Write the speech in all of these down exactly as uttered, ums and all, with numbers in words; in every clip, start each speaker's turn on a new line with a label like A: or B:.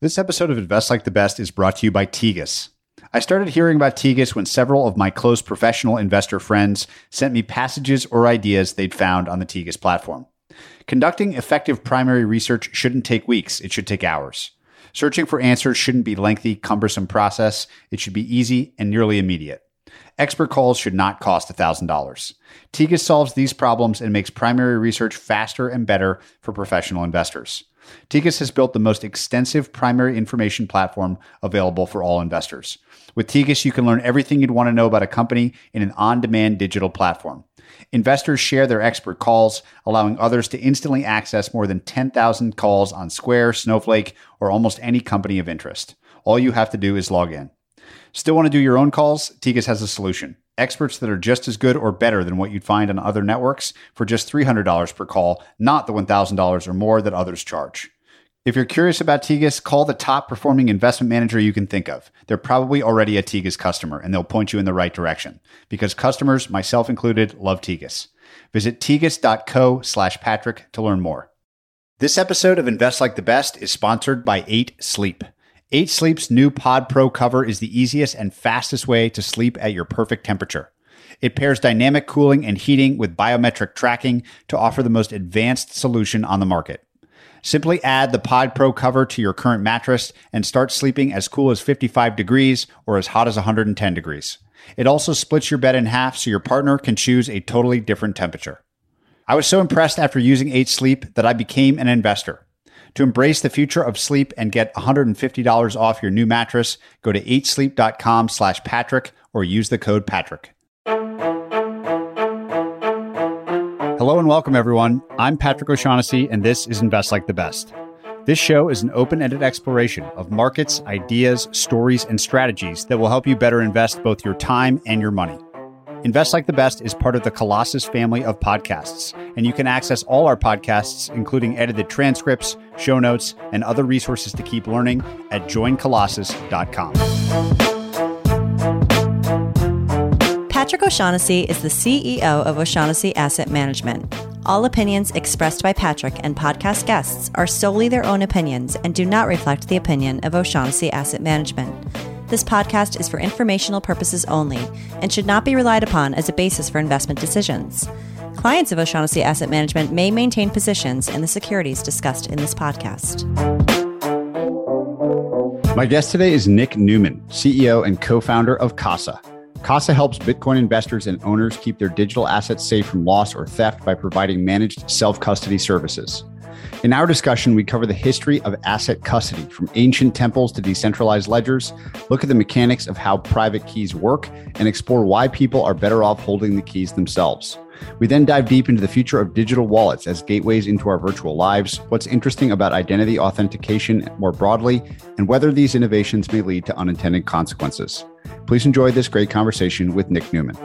A: This episode of Invest Like the Best is brought to you by Tegas. I started hearing about Tegas when several of my close professional investor friends sent me passages or ideas they'd found on the Tegas platform. Conducting effective primary research shouldn't take weeks, it should take hours. Searching for answers shouldn't be a lengthy, cumbersome process. It should be easy and nearly immediate. Expert calls should not cost one thousand dollars. Tegas solves these problems and makes primary research faster and better for professional investors. Tegas has built the most extensive primary information platform available for all investors. With Tegas, you can learn everything you'd want to know about a company in an on-demand digital platform. Investors share their expert calls, allowing others to instantly access more than ten thousand calls on Square, Snowflake, or almost any company of interest. All you have to do is log in. Still want to do your own calls? Tegas has a solution. Experts that are just as good or better than what you'd find on other networks for just three hundred dollars per call, not the one thousand dollars or more that others charge. If you're curious about Tegas, call the top performing investment manager you can think of. They're probably already a Tegas customer, and they'll point you in the right direction. Because customers, myself included, love Tegas. Visit tegas.co slash Patrick to learn more. This episode of Invest Like the Best is sponsored by eight sleep. eight sleep's new Pod Pro cover is the easiest and fastest way to sleep at your perfect temperature. It pairs dynamic cooling and heating with biometric tracking to offer the most advanced solution on the market. Simply add the Pod Pro cover to your current mattress and start sleeping as cool as fifty-five degrees or as hot as one hundred ten degrees. It also splits your bed in half so your partner can choose a totally different temperature. I was so impressed after using eight sleep that I became an investor. To embrace the future of sleep and get one hundred fifty dollars off your new mattress, go to eight sleep dot com slash Patrick or use the code Patrick. Hello and welcome, everyone. I'm Patrick O'Shaughnessy, and this is Invest Like the Best. This show is an open-ended exploration of markets, ideas, stories, and strategies that will help you better invest both your time and your money. Invest Like the Best is part of the Colossus family of podcasts, and you can access all our podcasts, including edited transcripts, show notes, and other resources to keep learning at join colossus dot com.
B: Patrick O'Shaughnessy is the C E O of O'Shaughnessy Asset Management. All opinions expressed by Patrick and podcast guests are solely their own opinions and do not reflect the opinion of O'Shaughnessy Asset Management. This podcast is for informational purposes only and should not be relied upon as a basis for investment decisions. Clients of O'Shaughnessy Asset Management may maintain positions in the securities discussed in this podcast.
A: My guest today is Nick Newman, C E O and co-founder of Casa. Casa helps Bitcoin investors and owners keep their digital assets safe from loss or theft by providing managed self-custody services. In our discussion, we cover the history of asset custody, from ancient temples to decentralized ledgers, look at the mechanics of how private keys work, and explore why people are better off holding the keys themselves. We then dive deep into the future of digital wallets as gateways into our virtual lives, what's interesting about identity authentication more broadly, and whether these innovations may lead to unintended consequences. Please enjoy this great conversation with Nick Newman.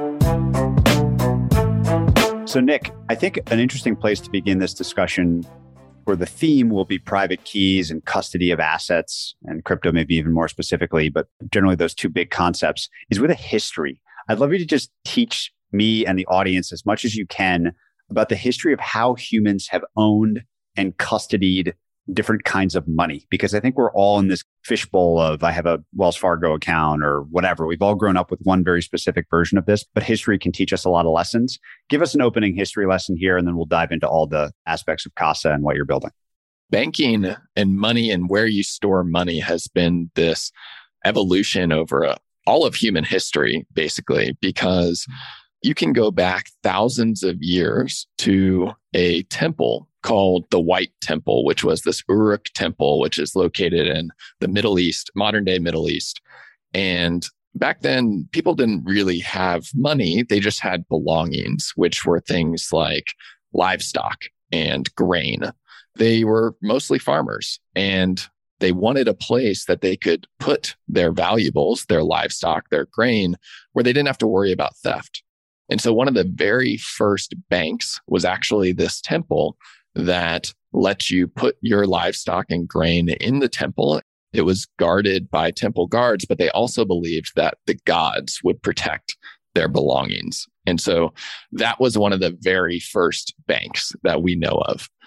A: So Nick, I think an interesting place to begin this discussion, where the theme will be private keys and custody of assets, and crypto maybe even more specifically, but generally those two big concepts, is with a history. I'd love you to just teach me and the audience as much as you can about the history of how humans have owned and custodied different kinds of money, because I think we're all in this fishbowl of, I have a Wells Fargo account or whatever. We've all grown up with one very specific version of this, but history can teach us a lot of lessons. Give us an opening history lesson here, and then we'll dive into all the aspects of Casa and what you're building.
C: Banking and money and where you store money has been this evolution over a, all of human history, basically, because you can go back thousands of years to a temple called the White Temple, which was this Uruk temple, which is located in the Middle East, modern day Middle East. And back then, people didn't really have money. They just had belongings, which were things like livestock and grain. They were mostly farmers, and they wanted a place that they could put their valuables, their livestock, their grain, where they didn't have to worry about theft. And so one of the very first banks was actually this temple that lets you put your livestock and grain in the temple. It was guarded by temple guards, but they also believed that the gods would protect their belongings. And so that was one of the very first banks that we know of.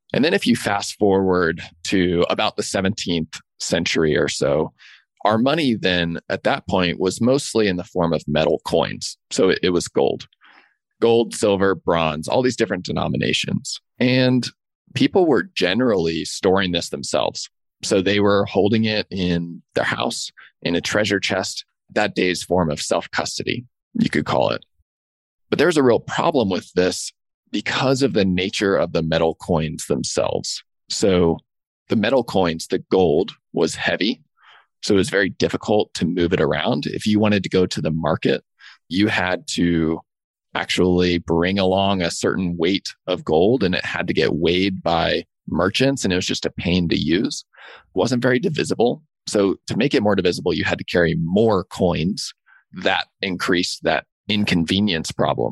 C: And then if you fast forward to about the seventeenth century or so, our money then at that point was mostly in the form of metal coins. So it, it was gold, gold, silver, bronze, all these different denominations. And people were generally storing this themselves. So they were holding it in their house, in a treasure chest, that day's form of self-custody, you could call it. But there's a real problem with this because of the nature of the metal coins themselves. So the metal coins, the gold was heavy. So it was very difficult to move it around. If you wanted to go to the market, you had to actually bring along a certain weight of gold, and it had to get weighed by merchants, and it was just a pain to use. It wasn't very divisible. So to make it more divisible, you had to carry more coins. That increased that inconvenience problem.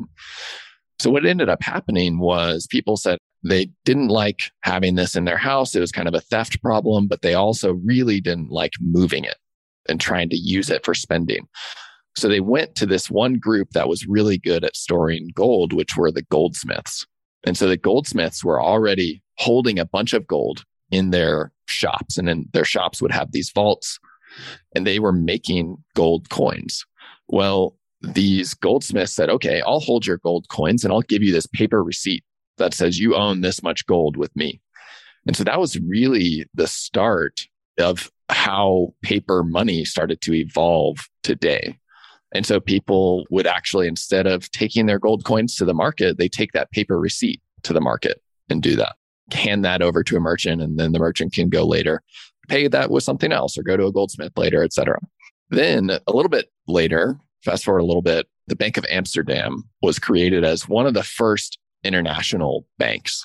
C: So what ended up happening was people said they didn't like having this in their house. It was kind of a theft problem, but they also really didn't like moving it and trying to use it for spending. So they went to this one group that was really good at storing gold, which were the goldsmiths. And so the goldsmiths were already holding a bunch of gold in their shops. And then their shops would have these vaults, and they were making gold coins. Well, these goldsmiths said, okay, I'll hold your gold coins and I'll give you this paper receipt that says you own this much gold with me. And so that was really the start of how paper money started to evolve today. And so people would actually, instead of taking their gold coins to the market, they take that paper receipt to the market and do that. Hand that over to a merchant, and then the merchant can go later, pay that with something else or go to a goldsmith later, et cetera. Then a little bit later, fast forward a little bit, the Bank of Amsterdam was created as one of the first international banks.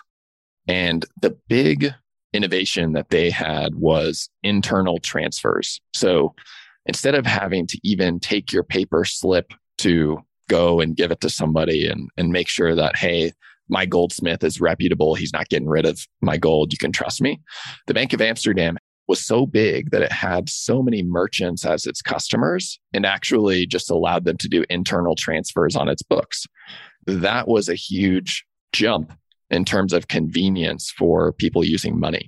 C: And the big innovation that they had was internal transfers. So instead of having to even take your paper slip to go and give it to somebody and, and make sure that, hey, my goldsmith is reputable, he's not getting rid of my gold, you can trust me. The Bank of Amsterdam was so big that it had so many merchants as its customers and actually just allowed them to do internal transfers on its books. That was a huge jump in terms of convenience for people using money.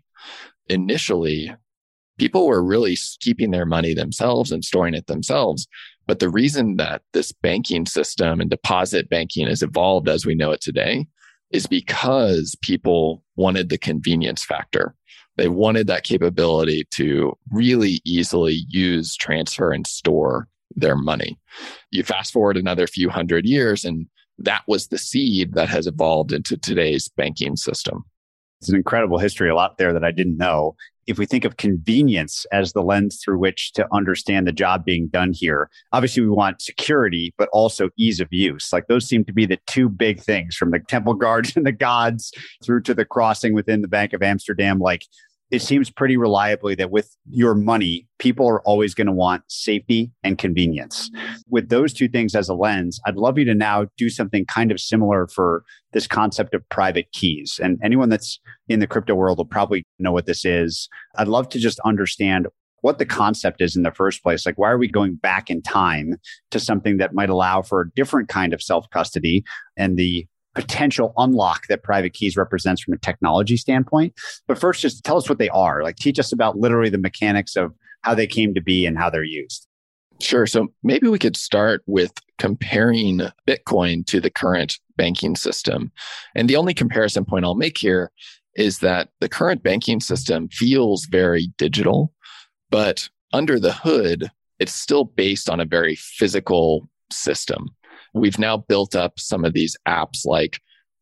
C: Initially, people were really keeping their money themselves and storing it themselves. But the reason that this banking system and deposit banking has evolved as we know it today is because people wanted the convenience factor. They wanted that capability to really easily use, transfer, and store their money. You fast forward another few hundred years, and that was the seed that has evolved into today's banking system.
A: It's an incredible history, a lot there that I didn't know. If we think of convenience as the lens through which to understand the job being done here, obviously we want security, but also ease of use. Like those seem to be the two big things, from the temple guards and the gods through to the crossing within the Bank of Amsterdam. Like it seems pretty reliably that with your money, people are always going to want safety and convenience. With those two things as a lens, I'd love you to now do something kind of similar for this concept of private keys. And anyone that's in the crypto world will probably know what this is. I'd love to just understand what the concept is in the first place. Like, why are we going back in time to something that might allow for a different kind of self-custody and the potential unlock that private keys represents from a technology standpoint? But first, just tell us what they are. Like, teach us about literally the mechanics of how they came to be and how they're used.
C: Sure. So maybe we could start with comparing Bitcoin to the current banking system. And the only comparison point I'll make here is that the current banking system feels very digital, but under the hood, it's still based on a very physical system. We've now built up some of these apps like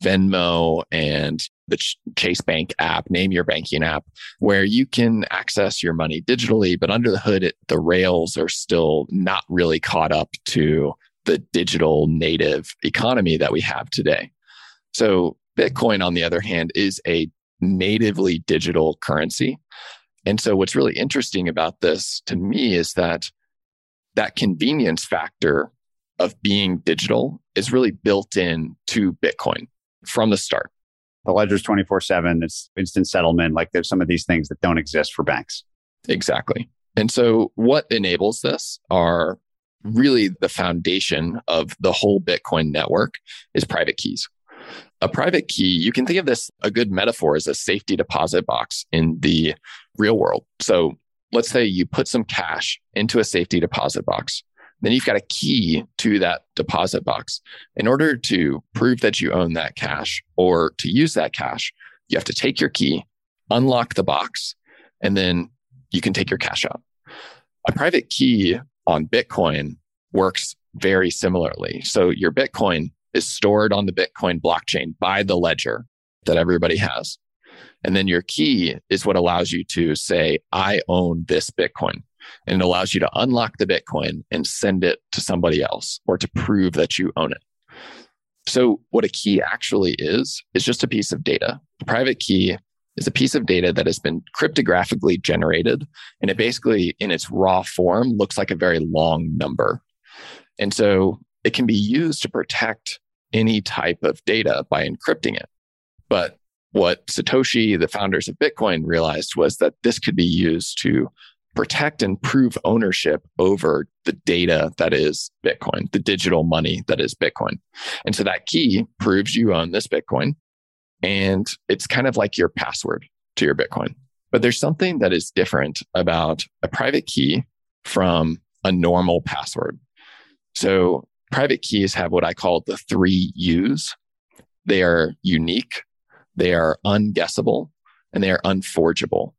C: Venmo and the Chase Bank app, Name Your Banking app, where you can access your money digitally, but under the hood, it, the rails are still not really caught up to the digital native economy that we have today. So Bitcoin, on the other hand, is a natively digital currency. And so what's really interesting about this to me is that that convenience factor of being digital is really built in to Bitcoin from the start.
A: The ledger's twenty-four seven, it's instant settlement. Like there's some of these things that don't exist for banks.
C: Exactly. And so what enables this are really the foundation of the whole Bitcoin network is private keys. A private key, you can think of this, a good metaphor as a safety deposit box in the real world. So let's say you put some cash into a safety deposit box. Then you've got a key to that deposit box. In order to prove that you own that cash or to use that cash, you have to take your key, unlock the box, and then you can take your cash out. A private key on Bitcoin works very similarly. So your Bitcoin is stored on the Bitcoin blockchain by the ledger that everybody has. And then your key is what allows you to say, I own this Bitcoin. And it allows you to unlock the Bitcoin and send it to somebody else or to prove that you own it. So what a key actually is, is just a piece of data. A private key is a piece of data that has been cryptographically generated. And it basically, in its raw form, looks like a very long number. And so it can be used to protect any type of data by encrypting it. But what Satoshi, the founders of Bitcoin, realized was that this could be used to protect and prove ownership over the data that is Bitcoin, the digital money that is Bitcoin. And so that key proves you own this Bitcoin. And it's kind of like your password to your Bitcoin. But there's something that is different about a private key from a normal password. So private keys have what I call the three U's. They are unique, they are unguessable, and they are unforgeable.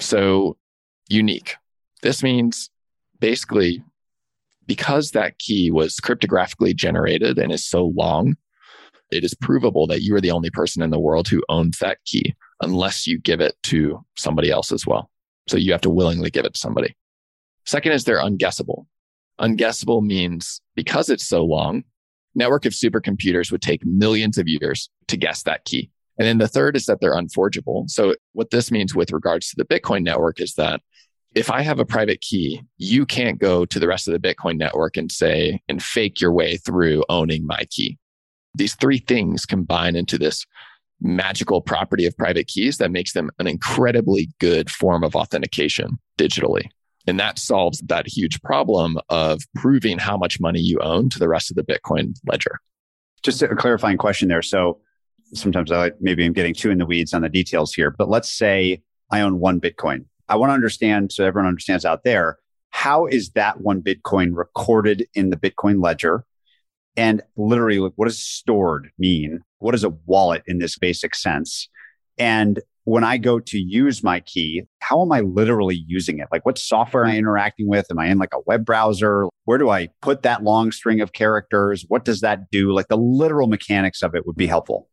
C: So unique. This means basically because that key was cryptographically generated and is so long, it is provable that you are the only person in the world who owns that key unless you give it to somebody else as well. So you have to willingly give it to somebody. Second is they're unguessable. Unguessable means because it's so long, network of supercomputers would take millions of years to guess that key. And then the third is that they're unforgeable. So what this means with regards to the Bitcoin network is that if I have a private key, you can't go to the rest of the Bitcoin network and say, and fake your way through owning my key. These three things combine into this magical property of private keys that makes them an incredibly good form of authentication digitally. And that solves that huge problem of proving how much money you own to the rest of the Bitcoin ledger.
A: Just a clarifying question there. So sometimes I maybe I'm getting too in the weeds on the details here, but let's say I own one Bitcoin. I want to understand, so everyone understands out there, how is that one Bitcoin recorded in the Bitcoin ledger? And literally, what does stored mean? What is a wallet in this basic sense? And when I go to use my key, how am I literally using it? Like what software am I interacting with? Am I in like a web browser? Where do I put that long string of characters? What does that do? Like the literal mechanics of it would be helpful.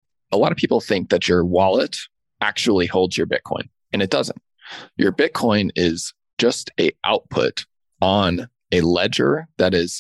C: A lot of people think that your wallet actually holds your Bitcoin, and it doesn't. Your Bitcoin is just a output on a ledger that is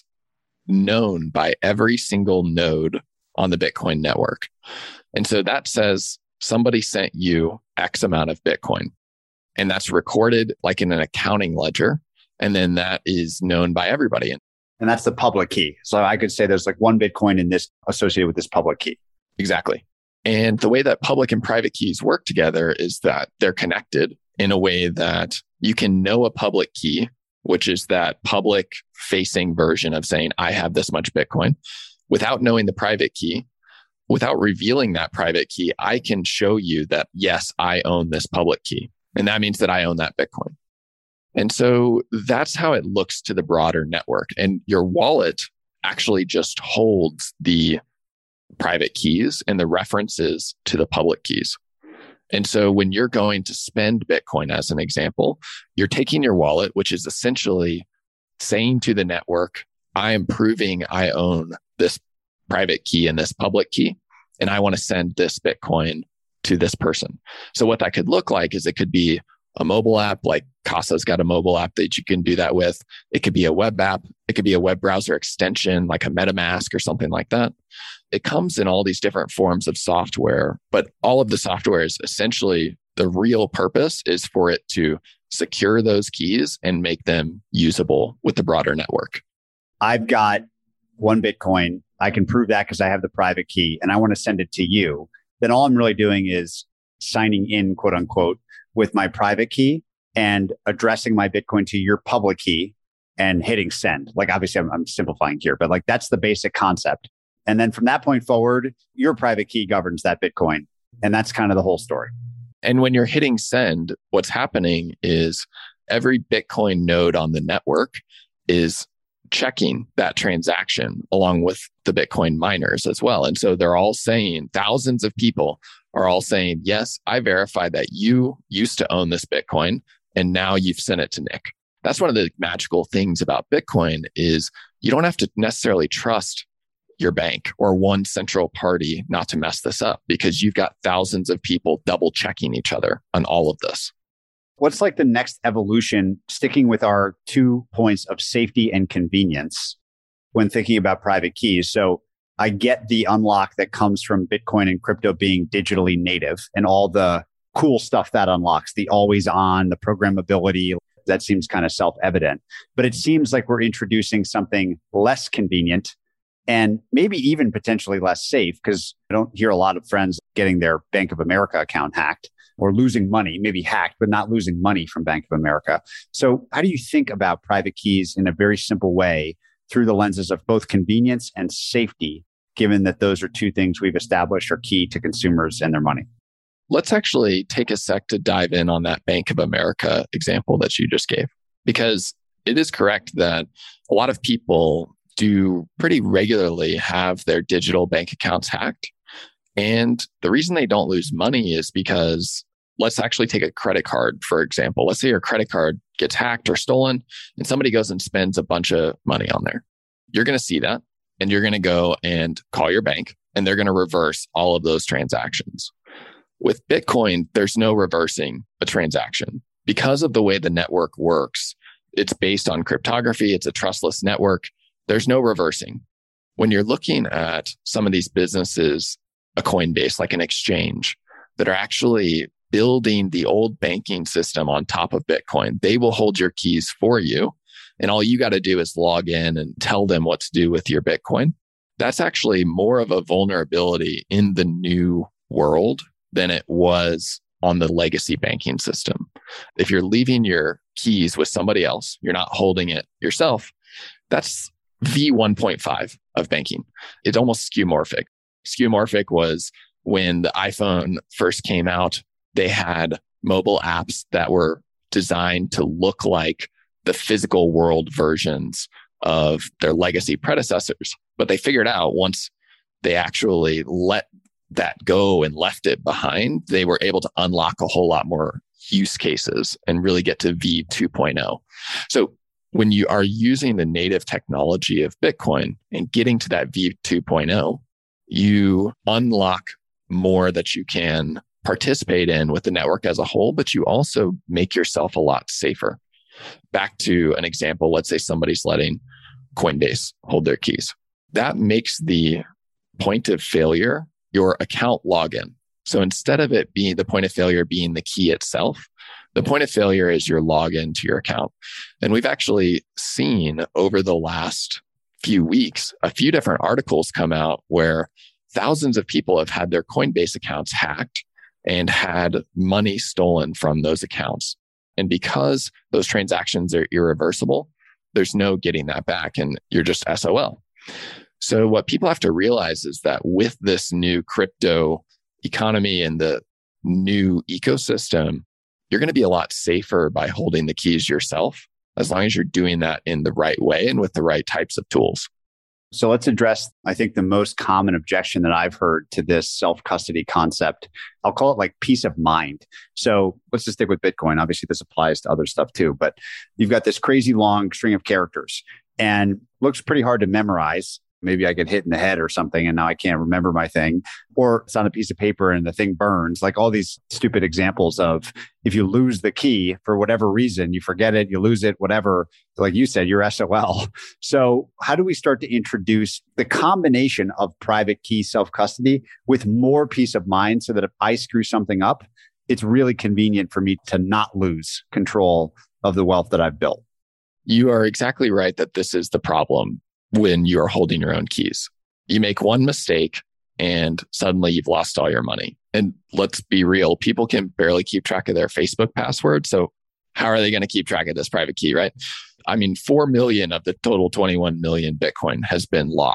C: known by every single node on the Bitcoin network. And so that says somebody sent you X amount of Bitcoin, and that's recorded like in an accounting ledger. And then that is known by everybody.
A: And that's the public key. So I could say there's like one Bitcoin in this associated with this public key.
C: Exactly. And the way that public and private keys work together is that they're connected in a way that you can know a public key, which is that public facing version of saying, I have this much Bitcoin, without knowing the private key. Without revealing that private key, I can show you that, yes, I own this public key. And that means that I own that Bitcoin. And so that's how it looks to the broader network. And your wallet actually just holds the private keys and the references to the public keys. And so when you're going to spend Bitcoin, as an example, you're taking your wallet, which is essentially saying to the network, I am proving I own this private key and this public key, and I want to send this Bitcoin to this person. So what that could look like is it could be a mobile app, like Casa's got a mobile app that you can do that with. It could be a web app. It could be a web browser extension, like a MetaMask or something like that. It comes in all these different forms of software, but all of the software is essentially, the real purpose is for it to secure those keys and make them usable with the broader network.
A: I've got one Bitcoin. I can prove that because I have the private key and I want to send it to you. Then all I'm really doing is signing in, quote unquote, with my private key and addressing my Bitcoin to your public key and hitting send. Like obviously I'm, I'm simplifying here, but like that's the basic concept. And then from that point forward, your private key governs that Bitcoin. And that's kind of the whole story.
C: And when you're hitting send, what's happening is every Bitcoin node on the network is checking that transaction along with the Bitcoin miners as well. And so they're all saying, thousands of people are all saying, yes, I verified that you used to own this Bitcoin and now you've sent it to Nick. That's one of the magical things about Bitcoin is you don't have to necessarily trust your bank or one central party not to mess this up because you've got thousands of people double checking each other on all of this.
A: What's like the next evolution, sticking with our two points of safety and convenience when thinking about private keys? So I get the unlock that comes from Bitcoin and crypto being digitally native and all the cool stuff that unlocks, the always on, the programmability. That seems kind of self-evident. But it seems like we're introducing something less convenient and maybe even potentially less safe, because I don't hear a lot of friends getting their Bank of America account hacked or losing money, maybe hacked, but not losing money from Bank of America. So how do you think about private keys in a very simple way through the lenses of both convenience and safety, given that those are two things we've established are key to consumers and their money?
C: Let's actually take a sec to dive in on that Bank of America example that you just gave, because it is correct that a lot of people do pretty regularly have their digital bank accounts hacked. And the reason they don't lose money is because let's actually take a credit card, for example. Let's say your credit card gets hacked or stolen and somebody goes and spends a bunch of money on there. You're going to see that and you're going to go and call your bank and they're going to reverse all of those transactions. With Bitcoin, there's no reversing a transaction. Because of the way the network works, it's based on cryptography. It's a trustless network. There's no reversing. When you're looking at some of these businesses, a Coinbase, like an exchange, that are actually building the old banking system on top of Bitcoin, they will hold your keys for you. And all you got to do is log in and tell them what to do with your Bitcoin. That's actually more of a vulnerability in the new world than it was on the legacy banking system. If you're leaving your keys with somebody else, you're not holding it yourself, that's V one point five of banking. It's almost skeuomorphic. Skeuomorphic was when the iPhone first came out, they had mobile apps that were designed to look like the physical world versions of their legacy predecessors. But they figured out once they actually let that go and left it behind, they were able to unlock a whole lot more use cases and really get to V two point oh. So when you are using the native technology of Bitcoin and getting to that V two point oh, you unlock more that you can participate in with the network as a whole, but you also make yourself a lot safer. Back to an example, let's say somebody's letting Coinbase hold their keys. That makes the point of failure your account login. So instead of it being the point of failure being the key itself, the point of failure is your login to your account. And we've actually seen over the last few weeks, a few different articles come out where thousands of people have had their Coinbase accounts hacked and had money stolen from those accounts. And because those transactions are irreversible, there's no getting that back and you're just S O L. So what people have to realize is that with this new crypto economy and the new ecosystem, you're going to be a lot safer by holding the keys yourself, as long as you're doing that in the right way and with the right types of tools.
A: So let's address, I think, the most common objection that I've heard to this self-custody concept. I'll call it like peace of mind. So let's just stick with Bitcoin. Obviously, this applies to other stuff too, but you've got this crazy long string of characters and looks pretty hard to memorize. Maybe I get hit in the head or something and now I can't remember my thing, or it's on a piece of paper and the thing burns, like all these stupid examples of if you lose the key for whatever reason, you forget it, you lose it, whatever, like you said, you're S O L. So how do we start to introduce the combination of private key self-custody with more peace of mind so that if I screw something up, it's really convenient for me to not lose control of the wealth that I've built?
C: You are exactly right that this is the problem when you are holding your own keys. You make one mistake and suddenly you've lost all your money. And let's be real, people can barely keep track of their Facebook password. So how are they going to keep track of this private key, right? I mean, four million of the total twenty-one million Bitcoin has been lost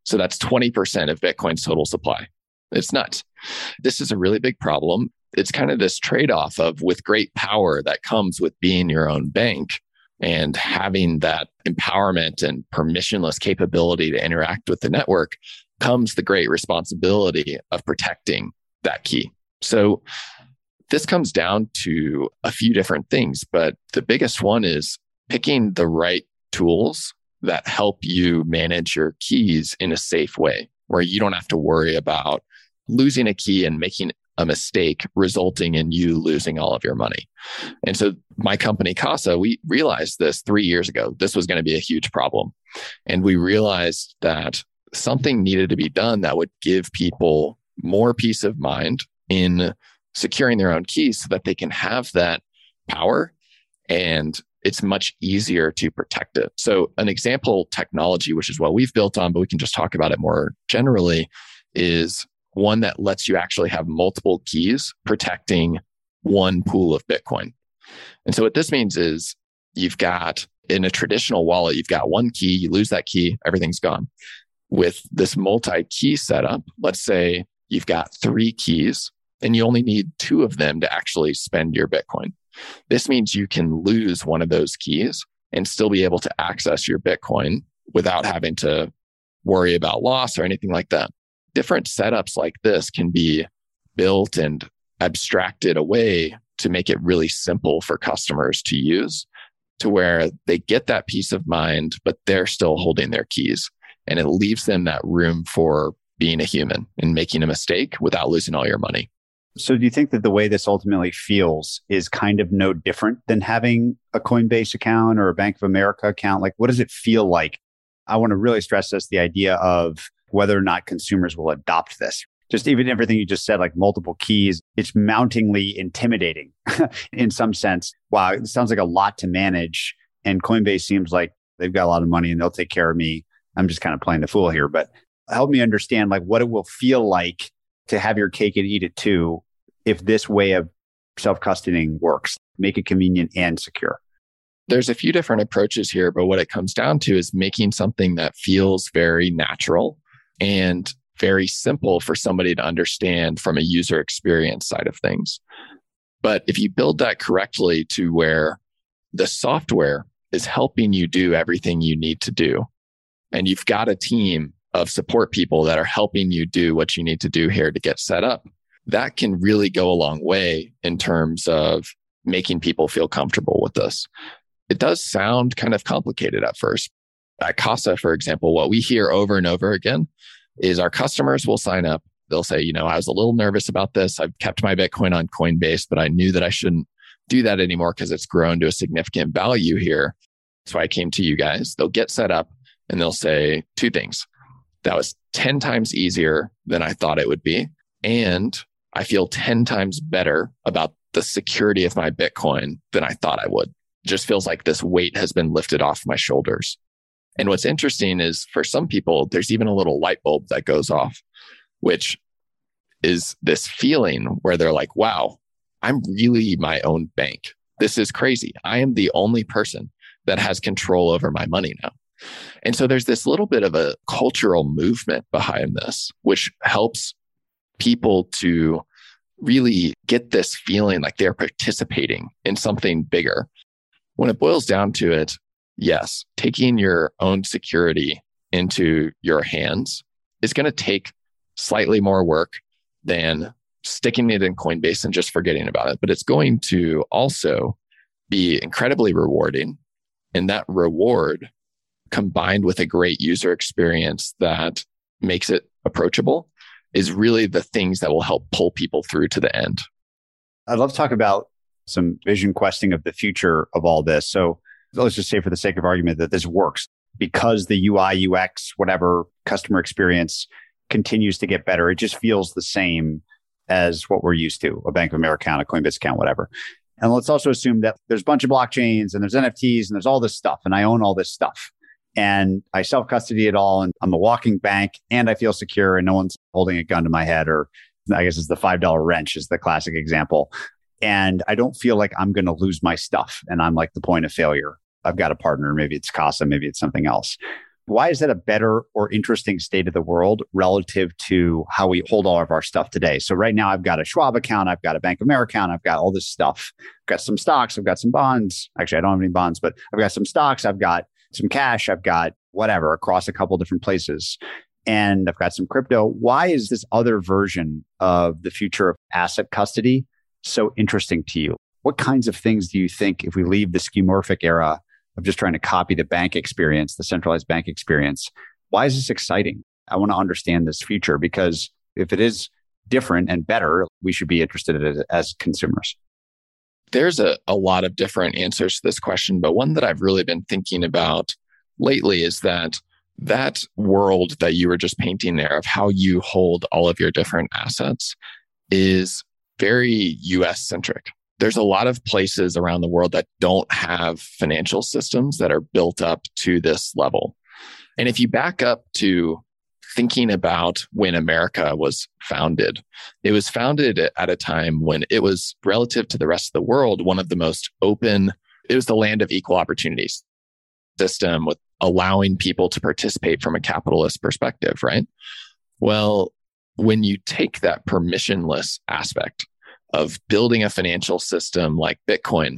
C: So that's twenty percent of Bitcoin's total supply. It's nuts. This is a really big problem. It's kind of this trade-off of with great power that comes with being your own bank and having that empowerment and permissionless capability to interact with the network comes the great responsibility of protecting that key. So this comes down to a few different things, but the biggest one is picking the right tools that help you manage your keys in a safe way, where you don't have to worry about losing a key and making a mistake resulting in you losing all of your money. And so my company, Casa, we realized this three years ago. This was going to be a huge problem. And we realized that something needed to be done that would give people more peace of mind in securing their own keys so that they can have that power and it's much easier to protect it. So an example technology, which is what we've built on, but we can just talk about it more generally, is one that lets you actually have multiple keys protecting one pool of Bitcoin. And so what this means is you've got, in a traditional wallet, you've got one key, you lose that key, everything's gone. With this multi-key setup, let's say you've got three keys and you only need two of them to actually spend your Bitcoin. This means you can lose one of those keys and still be able to access your Bitcoin without having to worry about loss or anything like that. Different setups like this can be built and abstracted away to make it really simple for customers to use, to where they get that peace of mind, but they're still holding their keys. And it leaves them that room for being a human and making a mistake without losing all your money.
A: So do you think that the way this ultimately feels is kind of no different than having a Coinbase account or a Bank of America account? Like, what does it feel like? I want to really stress this, the idea of whether or not consumers will adopt this. Just even everything you just said, like multiple keys, it's mountingly intimidating in some sense. Wow, it sounds like a lot to manage. And Coinbase seems like they've got a lot of money and they'll take care of me. I'm just kind of playing the fool here, but help me understand like what it will feel like to have your cake and eat it too, if this way of self-custodying works, make it convenient and secure.
C: There's a few different approaches here, but what it comes down to is making something that feels very natural and very simple for somebody to understand from a user experience side of things. But if you build that correctly to where the software is helping you do everything you need to do, and you've got a team of support people that are helping you do what you need to do here to get set up, that can really go a long way in terms of making people feel comfortable with this. It does sound kind of complicated at first. At Casa, for example, what we hear over and over again is our customers will sign up. They'll say, you know, I was a little nervous about this. I've kept my Bitcoin on Coinbase, but I knew that I shouldn't do that anymore because it's grown to a significant value here. So I came to you guys. They'll get set up and they'll say two things. That was ten times easier than I thought it would be. And I feel ten times better about the security of my Bitcoin than I thought I would. It just feels like this weight has been lifted off my shoulders. And what's interesting is for some people, there's even a little light bulb that goes off, which is this feeling where they're like, wow, I'm really my own bank. This is crazy. I am the only person that has control over my money now. And so there's this little bit of a cultural movement behind this, which helps people to really get this feeling like they're participating in something bigger. When it boils down to it, yes, taking your own security into your hands is going to take slightly more work than sticking it in Coinbase and just forgetting about it. But it's going to also be incredibly rewarding. And that reward, combined with a great user experience that makes it approachable, is really the things that will help pull people through to the end.
A: I'd love to talk about some vision questing of the future of all this. So let's just say for the sake of argument that this works because the U I, U X, whatever customer experience continues to get better. It just feels the same as what we're used to, a Bank of America account, a Coinbase account, whatever. And let's also assume that there's a bunch of blockchains and there's N F Ts and there's all this stuff. And I own all this stuff. And I self-custody it all. And I'm a walking bank and I feel secure and no one's holding a gun to my head, or I guess it's the five dollar wrench is the classic example. And I don't feel like I'm going to lose my stuff. And I'm like the point of failure. I've got a partner. Maybe it's Casa, maybe it's something else. Why is that a better or interesting state of the world relative to how we hold all of our stuff today? So right now I've got a Schwab account, I've got a Bank of America account, I've got all this stuff. I've got some stocks, I've got some bonds. Actually, I don't have any bonds, but I've got some stocks, I've got some cash, I've got whatever across a couple different places. And I've got some crypto. Why is this other version of the future of asset custody so interesting to you? What kinds of things do you think, if we leave the skeuomorphic era of just trying to copy the bank experience, the centralized bank experience, why is this exciting? I want to understand this future, because if it is different and better, we should be interested in it as consumers.
C: There's a, a lot of different answers to this question, but one that I've really been thinking about lately is that that world that you were just painting there of how you hold all of your different assets is very U S centric. There's a lot of places around the world that don't have financial systems that are built up to this level. And if you back up to thinking about when America was founded, it was founded at a time when it was, relative to the rest of the world, one of the most open, it was the land of equal opportunities system with allowing people to participate from a capitalist perspective, right? Well, when you take that permissionless aspect of building a financial system like Bitcoin,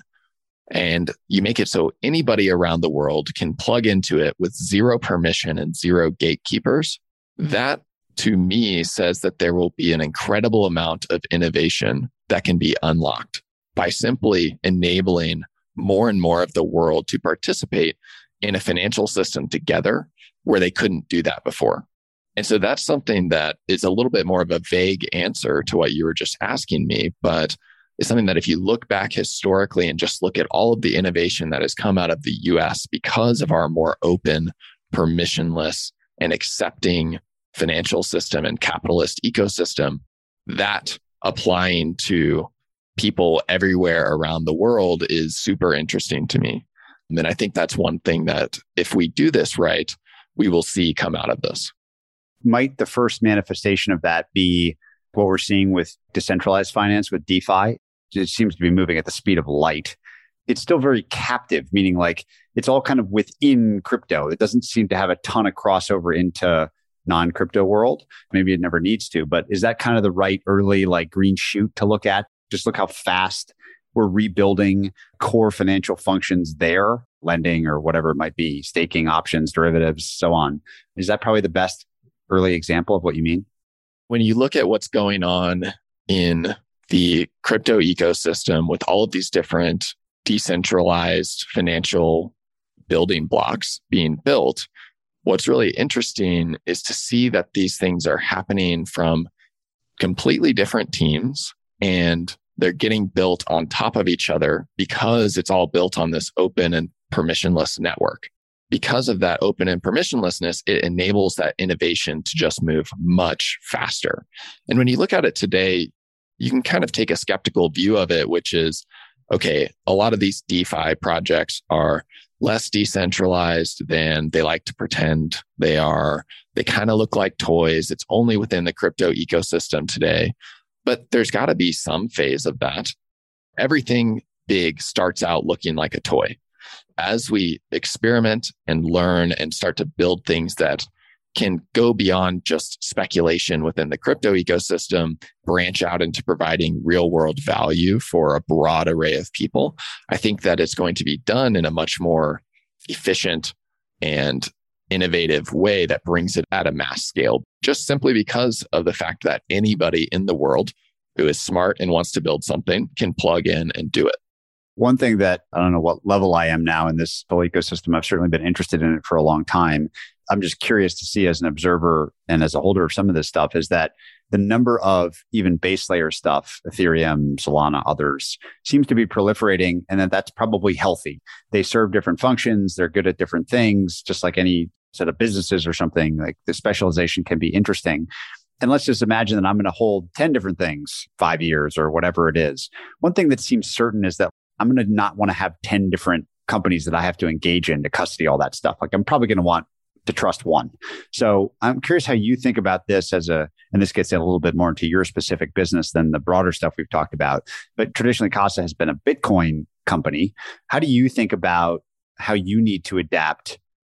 C: and you make it so anybody around the world can plug into it with zero permission and zero gatekeepers, that to me says that there will be an incredible amount of innovation that can be unlocked by simply enabling more and more of the world to participate in a financial system together where they couldn't do that before. And so that's something that is a little bit more of a vague answer to what you were just asking me, but it's something that if you look back historically and just look at all of the innovation that has come out of the U S because of our more open, permissionless, and accepting financial system and capitalist ecosystem, that applying to people everywhere around the world is super interesting to me. And then I think that's one thing that if we do this right, we will see come out of this.
A: Might the first manifestation of that be what we're seeing with decentralized finance, with DeFi? It seems to be moving at the speed of light. It's still very captive, meaning like it's all kind of within crypto. It doesn't seem to have a ton of crossover into non-crypto world. Maybe it never needs to, but is that kind of the right early like green shoot to look at? Just look how fast we're rebuilding core financial functions there, lending or whatever it might be, staking, options, derivatives, so on. Is that probably the best early example of what you mean?
C: When you look at what's going on in the crypto ecosystem with all of these different decentralized financial building blocks being built, what's really interesting is to see that these things are happening from completely different teams, and they're getting built on top of each other because it's all built on this open and permissionless network. Because of that open and permissionlessness, it enables that innovation to just move much faster. And when you look at it today, you can kind of take a skeptical view of it, which is, okay, a lot of these DeFi projects are less decentralized than they like to pretend they are. They kind of look like toys. It's only within the crypto ecosystem today. But there's got to be some phase of that. Everything big starts out looking like a toy. As we experiment and learn and start to build things that can go beyond just speculation within the crypto ecosystem, branch out into providing real world value for a broad array of people, I think that it's going to be done in a much more efficient and innovative way that brings it at a mass scale, just simply because of the fact that anybody in the world who is smart and wants to build something can plug in and do it.
A: One thing that I don't know what level I am now in this whole ecosystem, I've certainly been interested in it for a long time. I'm just curious to see as an observer and as a holder of some of this stuff is that the number of even base layer stuff, Ethereum, Solana, others, seems to be proliferating, and that that's probably healthy. They serve different functions. They're good at different things, just like any set of businesses or something. Like the specialization can be interesting. And let's just imagine that I'm going to hold ten different things, five years or whatever it is. One thing that seems certain is that I'm going to not want to have ten different companies that I have to engage in to custody all that stuff. Like I'm probably going to want to trust one. So I'm curious how you think about this as a, and this gets a little bit more into your specific business than the broader stuff we've talked about. But traditionally, Casa has been a Bitcoin company. How do you think about how you need to adapt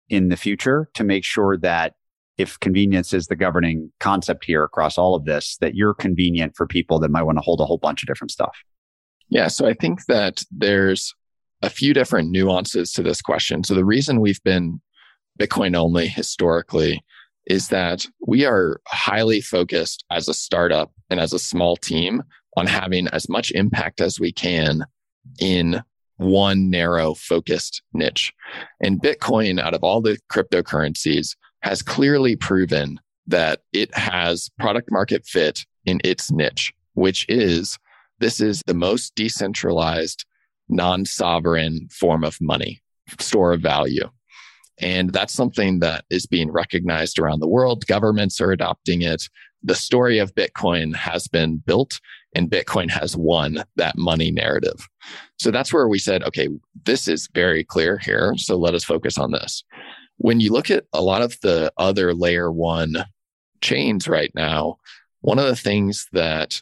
A: in the future to make sure that if convenience is the governing concept here across all of this, that you're convenient for people that might want to hold a whole bunch of different stuff?
C: Yeah, so I think that there's a few different nuances to this question. So the reason we've been Bitcoin only historically is that we are highly focused as a startup and as a small team on having as much impact as we can in one narrow focused niche. And Bitcoin, out of all the cryptocurrencies, has clearly proven that it has product market fit in its niche, which is this is the most decentralized, non-sovereign form of money, store of value. And that's something that is being recognized around the world. Governments are adopting it. The story of Bitcoin has been built and Bitcoin has won that money narrative. So that's where we said, okay, this is very clear here. So let us focus on this. When you look at a lot of the other layer one chains right now, one of the things that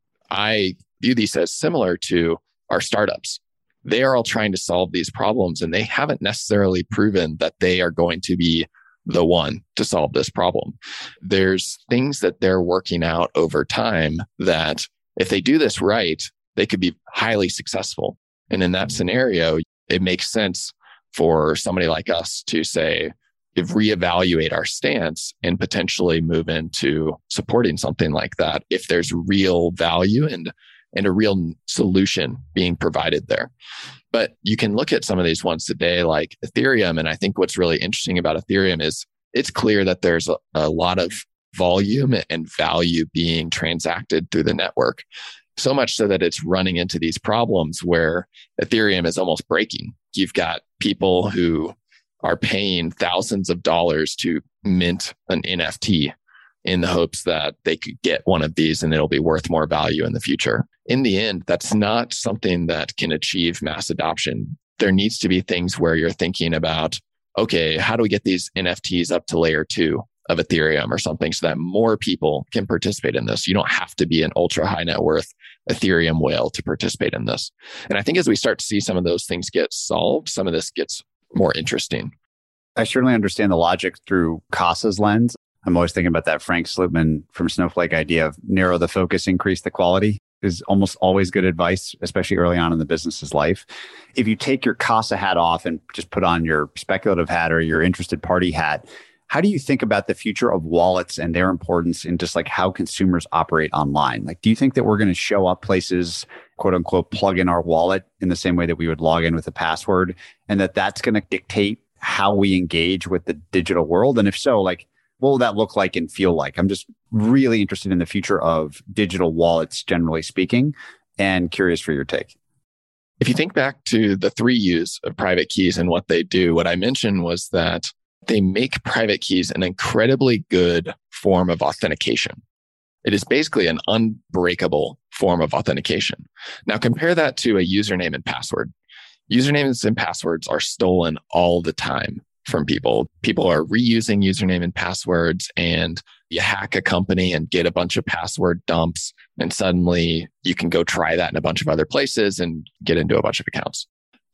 C: I view these as similar to are startups. They are all trying to solve these problems and they haven't necessarily proven that they are going to be the one to solve this problem. There's things that they're working out over time that if they do this right, they could be highly successful. And in that scenario, it makes sense for somebody like us to say, if reevaluate our stance and potentially move into supporting something like that if there's real value and and a real solution being provided there. But you can look at some of these ones today, like Ethereum. And I think what's really interesting about Ethereum is it's clear that there's a, a lot of volume and value being transacted through the network. So much so that it's running into these problems where Ethereum is almost breaking. You've got people who are paying thousands of dollars to mint an N F T in the hopes that they could get one of these and it'll be worth more value in the future. In the end, that's not something that can achieve mass adoption. There needs to be things where you're thinking about, okay, how do we get these N F Ts up to layer two of Ethereum or something so that more people can participate in this? You don't have to be an ultra high net worth Ethereum whale to participate in this. And I think as we start to see some of those things get solved, some of this gets more interesting.
A: I certainly understand the logic through Casa's lens. I'm always thinking about that Frank Slootman from Snowflake idea of narrow the focus, increase the quality is almost always good advice, especially early on in the business's life. If you take your Casa hat off and just put on your speculative hat or your interested party hat, how do you think about the future of wallets and their importance in just like how consumers operate online? Like, do you think that we're going to show up places, quote unquote, plug in our wallet in the same way that we would log in with a password, and that that's going to dictate how we engage with the digital world? And if so, like, what will that look like and feel like? I'm just really interested in the future of digital wallets, generally speaking, and curious for your take.
C: If you think back to the three U's of private keys and what they do, what I mentioned was that they make private keys an incredibly good form of authentication. It is basically an unbreakable form of authentication. Now compare that to a username and password. Usernames and passwords are stolen all the time from people. People are reusing username and passwords, and you hack a company and get a bunch of password dumps, and suddenly you can go try that in a bunch of other places and get into a bunch of accounts.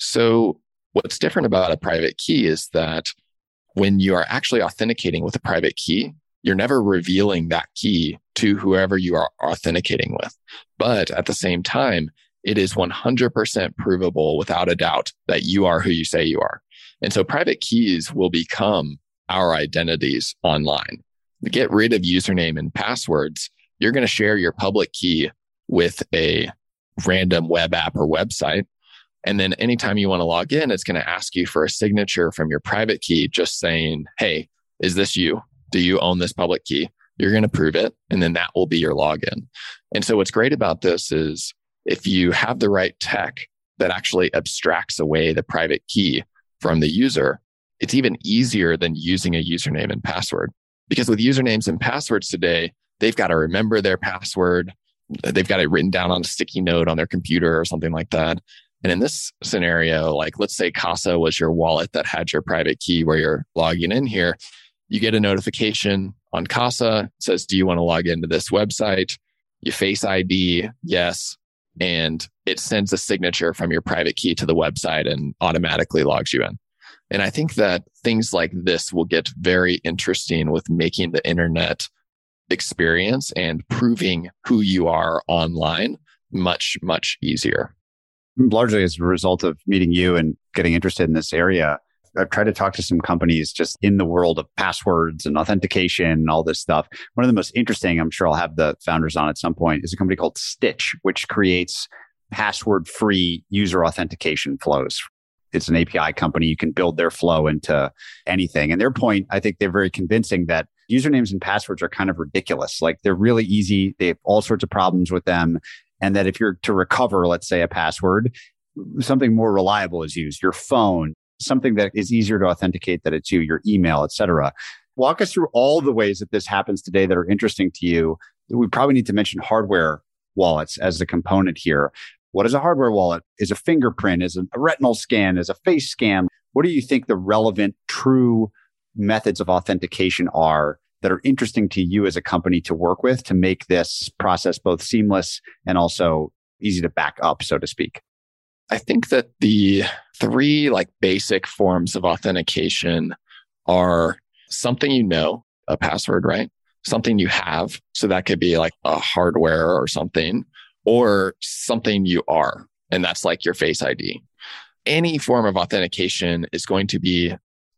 C: So what's different about a private key is that when you are actually authenticating with a private key, you're never revealing that key to whoever you are authenticating with. But at the same time, it is one hundred percent provable without a doubt that you are who you say you are. And so private keys will become our identities online. To get rid of username and passwords, you're going to share your public key with a random web app or website. And then anytime you want to log in, it's going to ask you for a signature from your private key, just saying, hey, is this you? Do you own this public key? You're going to prove it. And then that will be your login. And so what's great about this is if you have the right tech that actually abstracts away the private key from the user, it's even easier than using a username and password. Because with usernames and passwords today, they've got to remember their password. They've got it written down on a sticky note on their computer or something like that. And in this scenario, like let's say Casa was your wallet that had your private key where you're logging in here. You get a notification on Casa, it says, do you want to log into this website? You Face I D, yes. And it sends a signature from your private key to the website and automatically logs you in. And I think that things like this will get very interesting with making the internet experience and proving who you are online much, much easier.
A: Largely as a result of meeting you and getting interested in this area, I've tried to talk to some companies just in the world of passwords and authentication and all this stuff. One of the most interesting, I'm sure I'll have the founders on at some point, is a company called Stitch, which creates password-free user authentication flows. It's an A P I company. You can build their flow into anything. And their point, I think they're very convincing that usernames and passwords are kind of ridiculous. Like they're really easy. They have all sorts of problems with them. And that if you're to recover, let's say, a password, something more reliable is used, your phone, something that is easier to authenticate that it's you, your email, et cetera. Walk us through all the ways that this happens today that are interesting to you. We probably need to mention hardware wallets as the component here. What is a hardware wallet? Is a fingerprint? Is a retinal scan? Is a face scan? What do you think the relevant, true methods of authentication are that are interesting to you as a company to work with to make this process both seamless and also easy to back up, so to speak?
C: I think that the three like basic forms of authentication are something you know, a password, right? Something you have. So that could be like a hardware or something, or something you are. And that's like your Face I D. Any form of authentication is going to be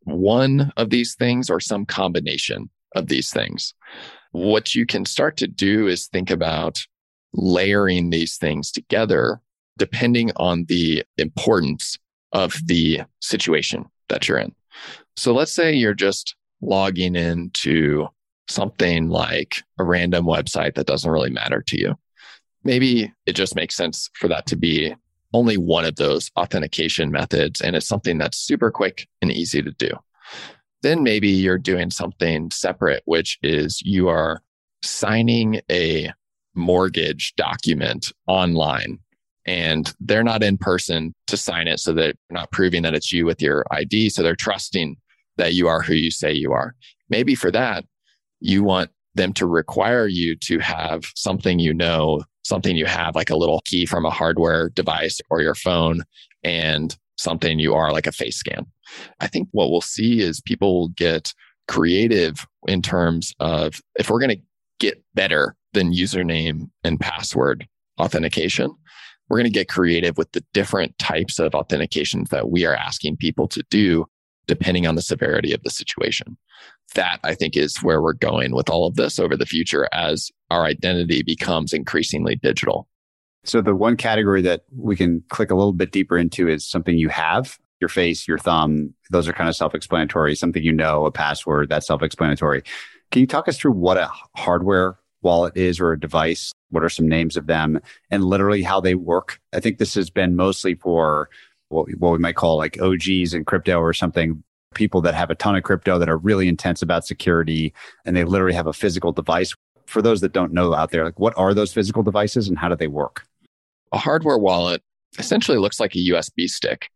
C: one of these things or some combination of these things. What you can start to do is think about layering these things together depending on the importance of the situation that you're in. So let's say you're just logging into something like a random website that doesn't really matter to you. Maybe it just makes sense for that to be only one of those authentication methods, and it's something that's super quick and easy to do. Then maybe you're doing something separate, which is you are signing a mortgage document online, and they're not in person to sign it, so that you're not proving that it's you with your I D. So they're trusting that you are who you say you are. Maybe for that, you want them to require you to have something you know, something you have, like a little key from a hardware device or your phone, and something you are, like a face scan. I think what we'll see is people will get creative in terms of, if we're going to get better than username and password authentication, we're going to get creative with the different types of authentications that we are asking people to do, depending on the severity of the situation. That, I think, is where we're going with all of this over the future as our identity becomes increasingly digital.
A: So the one category that we can click a little bit deeper into is something you have, your face, your thumb. Those are kind of self-explanatory. Something you know, a password, that's self-explanatory. Can you talk us through what a hardware wallet is or a device? What are some names of them and literally how they work? I think this has been mostly for what we, what we might call like O Gs in crypto or something, people that have a ton of crypto that are really intense about security, and they literally have a physical device. For those that don't know out there, like what are those physical devices and how do they work?
C: A hardware wallet essentially looks like a U S B stick,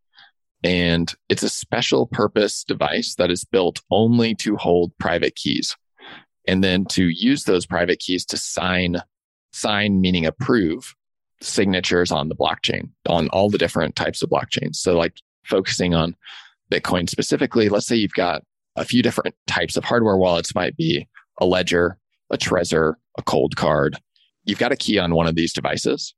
C: and it's a special purpose device that is built only to hold private keys, and then to use those private keys to sign, sign meaning approve, signatures on the blockchain, on all the different types of blockchains. So like focusing on Bitcoin specifically, let's say you've got a few different types of hardware wallets, might be a Ledger, a Trezor, a Cold Card. You've got a key on one of these devices.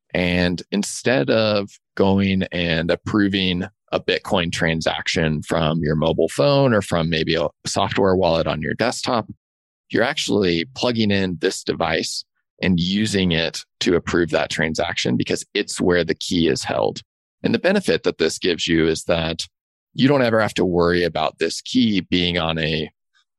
C: And instead of going and approving a Bitcoin transaction from your mobile phone or from maybe a software wallet on your desktop, you're actually plugging in this device and using it to approve that transaction because it's where the key is held. And the benefit that this gives you is that you don't ever have to worry about this key being on a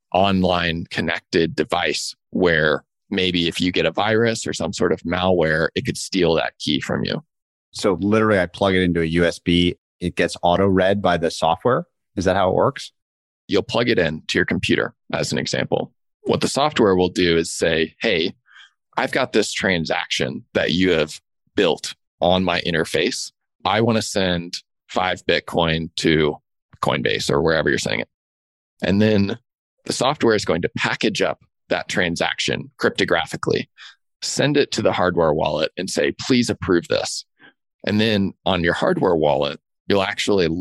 C: online connected device where maybe if you get a virus or some sort of malware, it could steal that key from you.
A: So literally I plug it into a U S B, it gets auto read by the software. Is that how it works?
C: You'll plug it in to your computer as an example. What the software will do is say, hey, I've got this transaction that you have built on my interface. I want to send five Bitcoin to Coinbase or wherever you're sending it. And then the software is going to package up that transaction cryptographically, send it to the hardware wallet and say, please approve this. And then on your hardware wallet, you'll actually look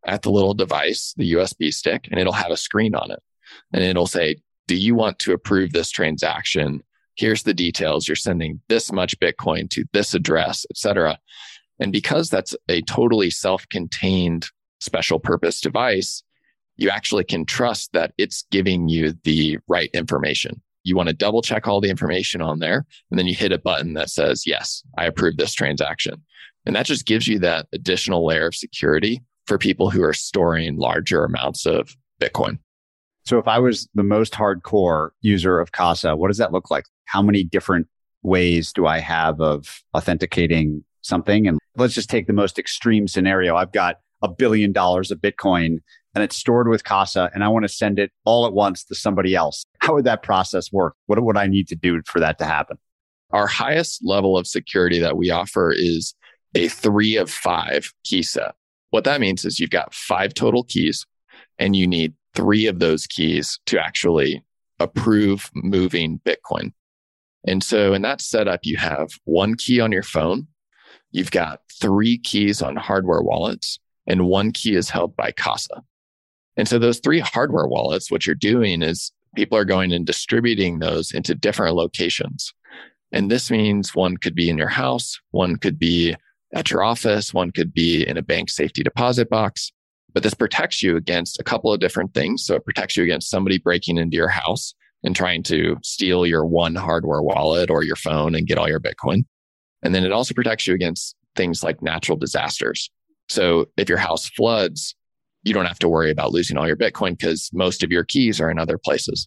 C: at the little device, the U S B stick, and it'll have a screen on it. And it'll say, do you want to approve this transaction? Here's the details. You're sending this much Bitcoin to this address, et cetera. And because that's a totally self-contained special purpose device, you actually can trust that it's giving you the right information. You want to double check all the information on there, and then you hit a button that says, yes, I approve this transaction. And that just gives you that additional layer of security for people who are storing larger amounts of Bitcoin.
A: So if I was the most hardcore user of Casa, what does that look like? How many different ways do I have of authenticating something? And let's just take the most extreme scenario. I've got a billion dollars of Bitcoin and it's stored with Casa and I want to send it all at once to somebody else. How would that process work? What would I need to do for that to happen?
C: Our highest level of security that we offer is a three of five key set. What that means is you've got five total keys and you need three of those keys to actually approve moving Bitcoin. And so in that setup, you have one key on your phone. You've got three keys on hardware wallets and one key is held by Casa. And so those three hardware wallets, what you're doing is people are going and distributing those into different locations. And this means one could be in your house, one could be at your office, one could be in a bank safety deposit box. But this protects you against a couple of different things. So it protects you against somebody breaking into your house and trying to steal your one hardware wallet or your phone and get all your Bitcoin. And then it also protects you against things like natural disasters. So if your house floods, you don't have to worry about losing all your Bitcoin because most of your keys are in other places.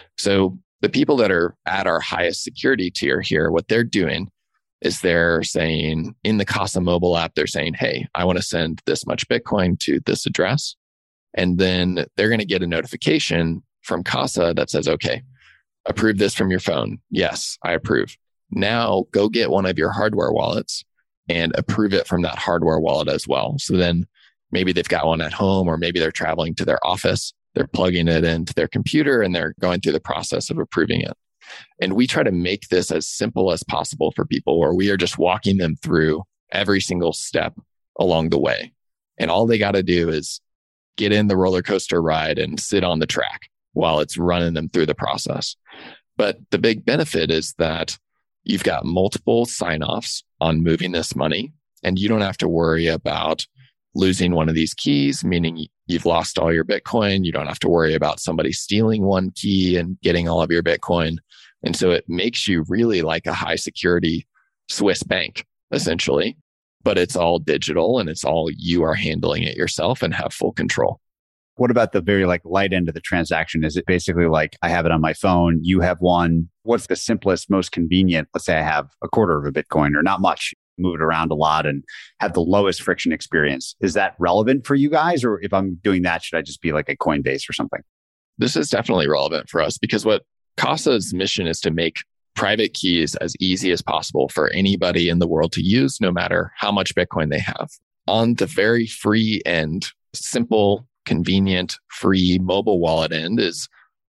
C: So the people that are at our highest security tier here, what they're doing is they're saying in the Casa mobile app, they're saying, hey, I want to send this much Bitcoin to this address. And then they're going to get a notification from Casa that says, okay, approve this from your phone. Yes, I approve. Now go get one of your hardware wallets and approve it from that hardware wallet as well. So then maybe they've got one at home or maybe they're traveling to their office. They're plugging it into their computer and they're going through the process of approving it. And we try to make this as simple as possible for people where we are just walking them through every single step along the way. And all they got to do is get in the roller coaster ride and sit on the track while it's running them through the process. But the big benefit is that you've got multiple sign-offs on moving this money, and you don't have to worry about losing one of these keys, meaning you've lost all your Bitcoin. You don't have to worry about somebody stealing one key and getting all of your Bitcoin. And so it makes you really like a high security Swiss bank, essentially, but it's all digital and it's all you are handling it yourself and have full control.
A: What about the very like light end of the transaction? Is it basically like I have it on my phone, you have one? What's the simplest, most convenient? Let's say I have a quarter of a Bitcoin or not much, move it around a lot and have the lowest friction experience. Is that relevant for you guys? Or if I'm doing that, should I just be like a Coinbase or something?
C: This is definitely relevant for us because what Casa's mission is to make private keys as easy as possible for anybody in the world to use, no matter how much Bitcoin they have. On the very free end, simple, convenient, free mobile wallet end is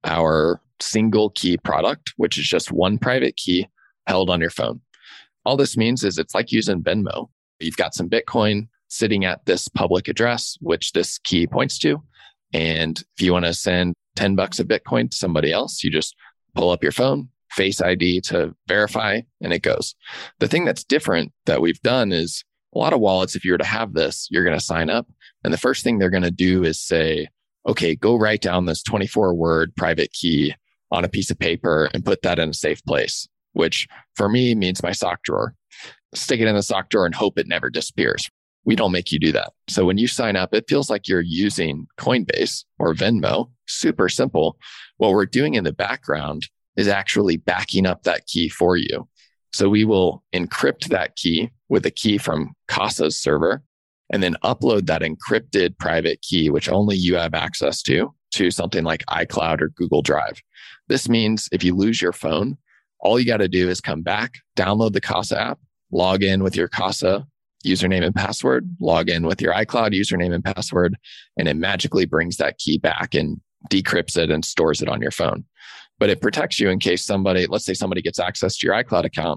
C: our single key product, which is just one private key held on your phone. All this means is it's like using Venmo. You've got some Bitcoin sitting at this public address, which this key points to. And if you want to send ten bucks of Bitcoin to somebody else, you just pull up your phone, Face I D to verify, and it goes. The thing that's different that we've done is a lot of wallets, if you were to have this, you're going to sign up. And the first thing they're going to do is say, okay, go write down this twenty-four word private key on a piece of paper and put that in a safe place, which for me means my sock drawer. Stick it in the sock drawer and hope it never disappears. We don't make you do that. So when you sign up, it feels like you're using Coinbase or Venmo. Super simple. What we're doing in the background is actually backing up that key for you. So we will encrypt that key with a key from Casa's server and then upload that encrypted private key, which only you have access to, to something like iCloud or Google Drive. This means if you lose your phone, all you got to do is come back, download the Casa app, log in with your Casa username and password, log in with your iCloud username and password, and it magically brings that key back and decrypts it and stores it on your phone. But it protects you in case somebody, let's say somebody gets access to your iCloud account.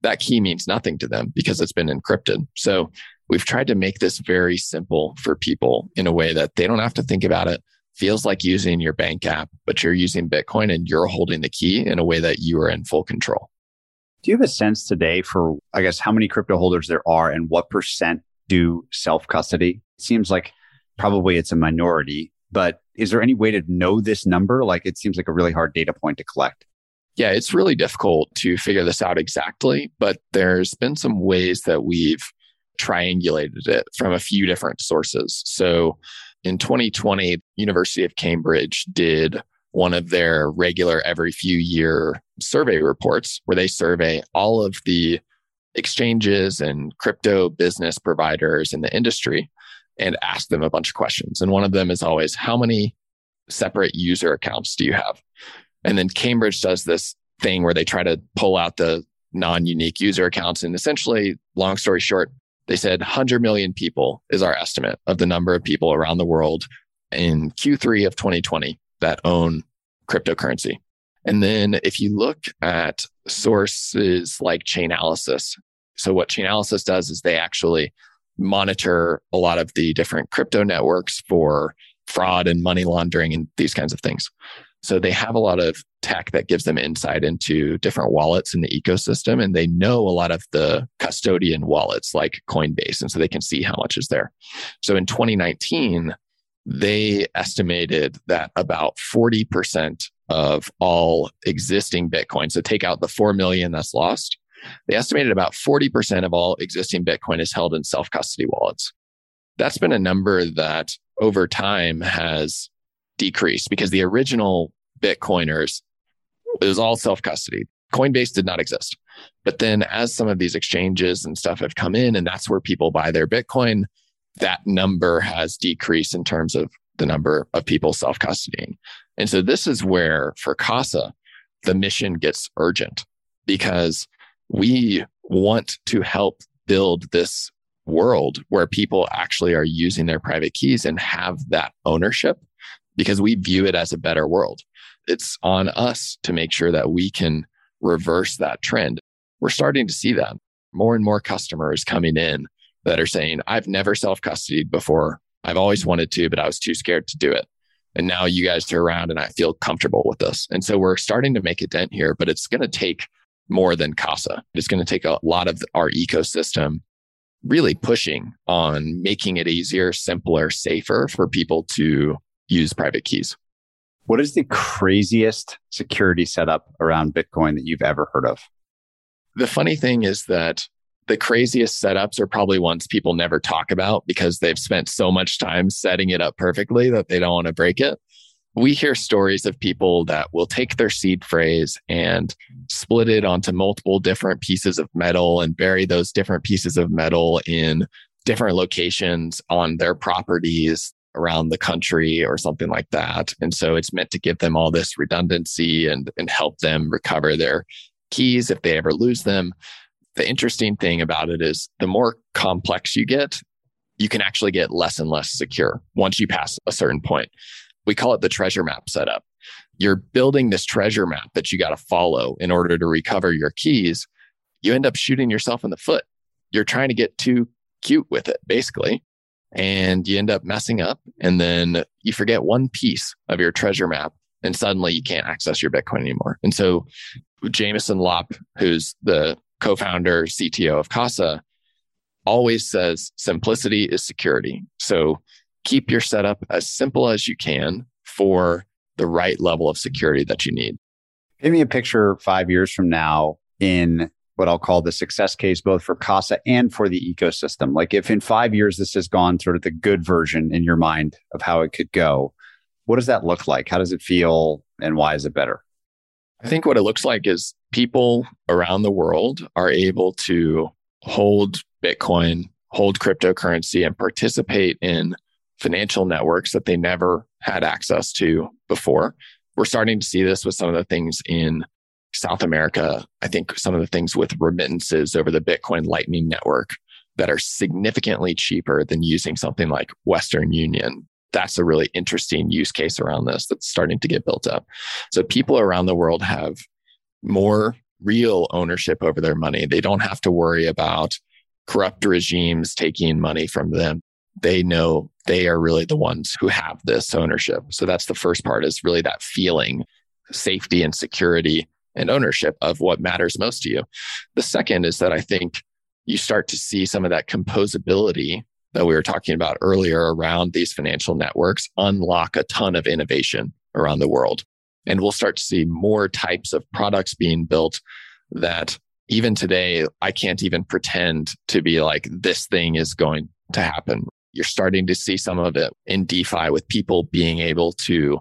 C: that key means nothing to them because it's been encrypted. So we've tried to make this very simple for people in a way that they don't have to think about it. Feels like using your bank app, but you're using Bitcoin and you're holding the key in a way that you are in full control.
A: Do you have a sense today for, I guess, how many crypto holders there are and what percent do self-custody? It seems like probably it's a minority, but is there any way to know this number? Like, it seems like a really hard data point to collect.
C: Yeah, it's really difficult to figure this out exactly, but there's been some ways that we've triangulated it from a few different sources. So in twenty twenty, University of Cambridge did one of their regular every few year survey reports where they survey all of the exchanges and crypto business providers in the industry and ask them a bunch of questions. And one of them is always, how many separate user accounts do you have? And then Cambridge does this thing where they try to pull out the non-unique user accounts. And essentially, long story short, they said one hundred million people is our estimate of the number of people around the world in Q three of twenty twenty that own cryptocurrency. And then if you look at sources like Chainalysis, so what Chainalysis does is they actually monitor a lot of the different crypto networks for fraud and money laundering and these kinds of things. So they have a lot of tech that gives them insight into different wallets in the ecosystem. And they know a lot of the custodian wallets like Coinbase. And so they can see how much is there. So in twenty nineteen, they estimated that about forty percent of all existing Bitcoin, so take out the four million that's lost, they estimated about forty percent of all existing Bitcoin is held in self-custody wallets. That's been a number that over time has decreased because the original Bitcoiners, it was all self-custody. Coinbase did not exist. But then as some of these exchanges and stuff have come in, and that's where people buy their Bitcoin, that number has decreased in terms of the number of people self-custodying. And so this is where, for Casa, the mission gets urgent because we want to help build this world where people actually are using their private keys and have that ownership because we view it as a better world. It's on us to make sure that we can reverse that trend. We're starting to see that. More and more customers coming in that are saying, I've never self-custodied before. I've always wanted to, but I was too scared to do it. And now you guys are around and I feel comfortable with this. And so we're starting to make a dent here, but it's going to take more than Casa. It's going to take a lot of our ecosystem really pushing on making it easier, simpler, safer for people to use private keys.
A: What is the craziest security setup around Bitcoin that you've ever heard of?
C: The funny thing is that the craziest setups are probably ones people never talk about because they've spent so much time setting it up perfectly that they don't want to break it. We hear stories of people that will take their seed phrase and split it onto multiple different pieces of metal and bury those different pieces of metal in different locations on their properties around the country or something like that. And so it's meant to give them all this redundancy and, and help them recover their keys if they ever lose them. The interesting thing about it is the more complex you get, you can actually get less and less secure once you pass a certain point. We call it the treasure map setup. You're building this treasure map that you got to follow in order to recover your keys. You end up shooting yourself in the foot. You're trying to get too cute with it, basically. And you end up messing up. And then you forget one piece of your treasure map. And suddenly you can't access your Bitcoin anymore. And so Jameson Lopp, who's the co-founder, C T O of Casa, always says simplicity is security. So keep your setup as simple as you can for the right level of security that you need.
A: Give me a picture five years from now in what I'll call the success case, both for Casa and for the ecosystem. Like if in five years, this has gone sort of the good version in your mind of how it could go, what does that look like? How does it feel and why is it better?
C: I think what it looks like is people around the world are able to hold Bitcoin, hold cryptocurrency, and participate in financial networks that they never had access to before. We're starting to see this with some of the things in South America. I think some of the things with remittances over the Bitcoin Lightning Network that are significantly cheaper than using something like Western Union. That's a really interesting use case around this that's starting to get built up. So people around the world have more real ownership over their money. They don't have to worry about corrupt regimes taking money from them. They know they are really the ones who have this ownership. So that's the first part, is really that feeling, safety and security and ownership of what matters most to you. The second is that I think you start to see some of that composability that we were talking about earlier around these financial networks unlock a ton of innovation around the world. And we'll start to see more types of products being built that even today, I can't even pretend to be like, this thing is going to happen. You're starting to see some of it in DeFi with people being able to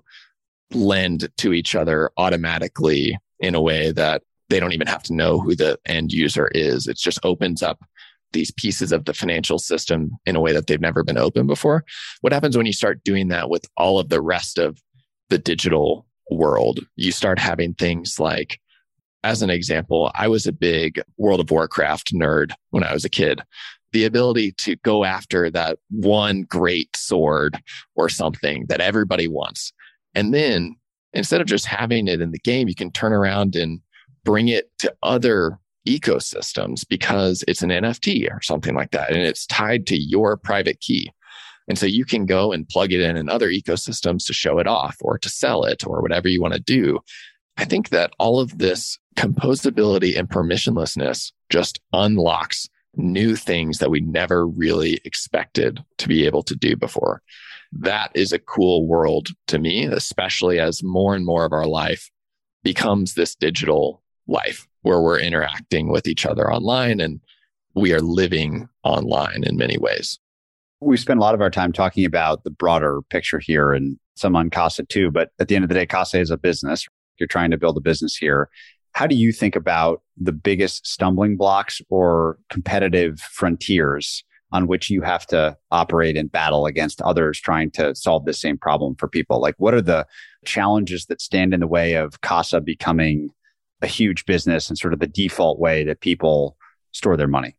C: lend to each other automatically in a way that they don't even have to know who the end user is. It just opens up these pieces of the financial system in a way that they've never been open before. What happens when you start doing that with all of the rest of the digital world? You start having things like, as an example, I was a big World of Warcraft nerd when I was a kid. The ability to go after that one great sword or something that everybody wants. And then instead of just having it in the game, you can turn around and bring it to other ecosystems because it's an N F T or something like that. And it's tied to your private key. And so you can go and plug it in in other ecosystems to show it off or to sell it or whatever you want to do. I think that all of this composability and permissionlessness just unlocks new things that we never really expected to be able to do before. That is a cool world to me, especially as more and more of our life becomes this digital life where we're interacting with each other online and we are living online in many ways.
A: We spend a lot of our time talking about the broader picture here and some on Casa too, but at the end of the day, Casa is a business. You're trying to build a business here. How do you think about the biggest stumbling blocks or competitive frontiers on which you have to operate and battle against others trying to solve the same problem for people? Like, what are the challenges that stand in the way of Casa becoming a huge business and sort of the default way that people store their money?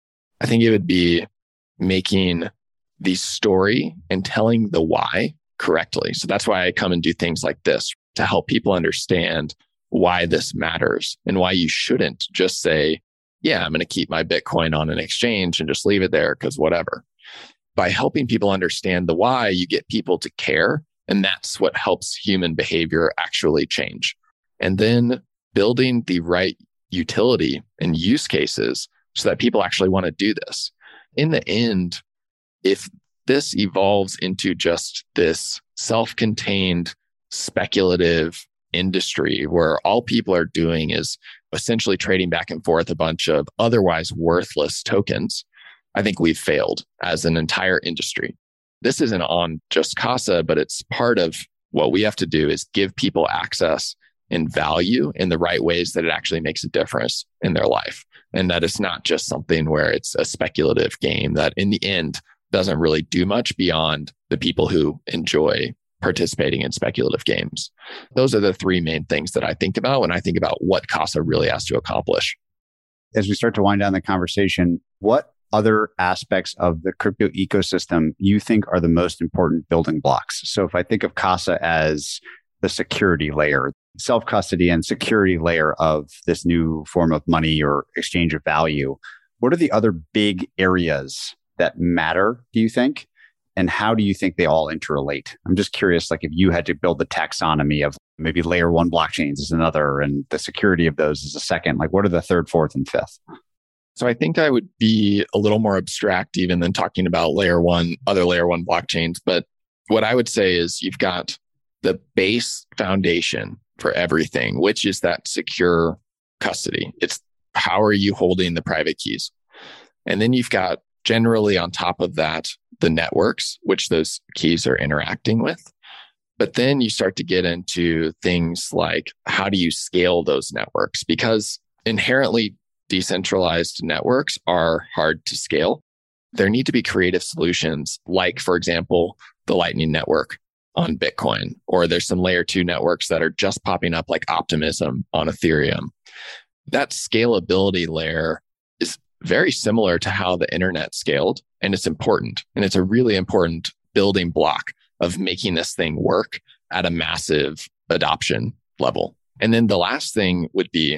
C: I think it would be making the story and telling the why correctly. So that's why I come and do things like this to help people understand why this matters and why you shouldn't just say, yeah, I'm going to keep my Bitcoin on an exchange and just leave it there because whatever. By helping people understand the why, you get people to care. And that's what helps human behavior actually change. And then building the right utility and use cases so that people actually want to do this. In the end, if this evolves into just this self-contained, speculative industry where all people are doing is essentially trading back and forth a bunch of otherwise worthless tokens, I think we've failed as an entire industry. This isn't on just Casa, but it's part of what we have to do is give people access and value in the right ways that it actually makes a difference in their life. And that it's not just something where it's a speculative game that in the end doesn't really do much beyond the people who enjoy participating in speculative games. Those are the three main things that I think about when I think about what Casa really has to accomplish.
A: As we start to wind down the conversation, what other aspects of the crypto ecosystem you think are the most important building blocks? So if I think of Casa as the security layer, self-custody and security layer of this new form of money or exchange of value, what are the other big areas that matter, do you think? And how do you think they all interrelate? I'm just curious, like if you had to build the taxonomy of maybe layer one blockchains is another and the security of those is a second, like what are the third, fourth, and fifth?
C: So I think I would be a little more abstract even than talking about layer one, other layer one blockchains. But what I would say is you've got the base foundation for everything, which is that secure custody. It's how are you holding the private keys? And then you've got generally on top of that, the networks, which those keys are interacting with. But then you start to get into things like how do you scale those networks? Because inherently decentralized networks are hard to scale. There need to be creative solutions like, for example, the Lightning Network on Bitcoin, or there's some layer two networks that are just popping up like Optimism on Ethereum. That scalability layer is very similar to how the internet scaled, and it's important. And it's a really important building block of making this thing work at a massive adoption level. And then the last thing would be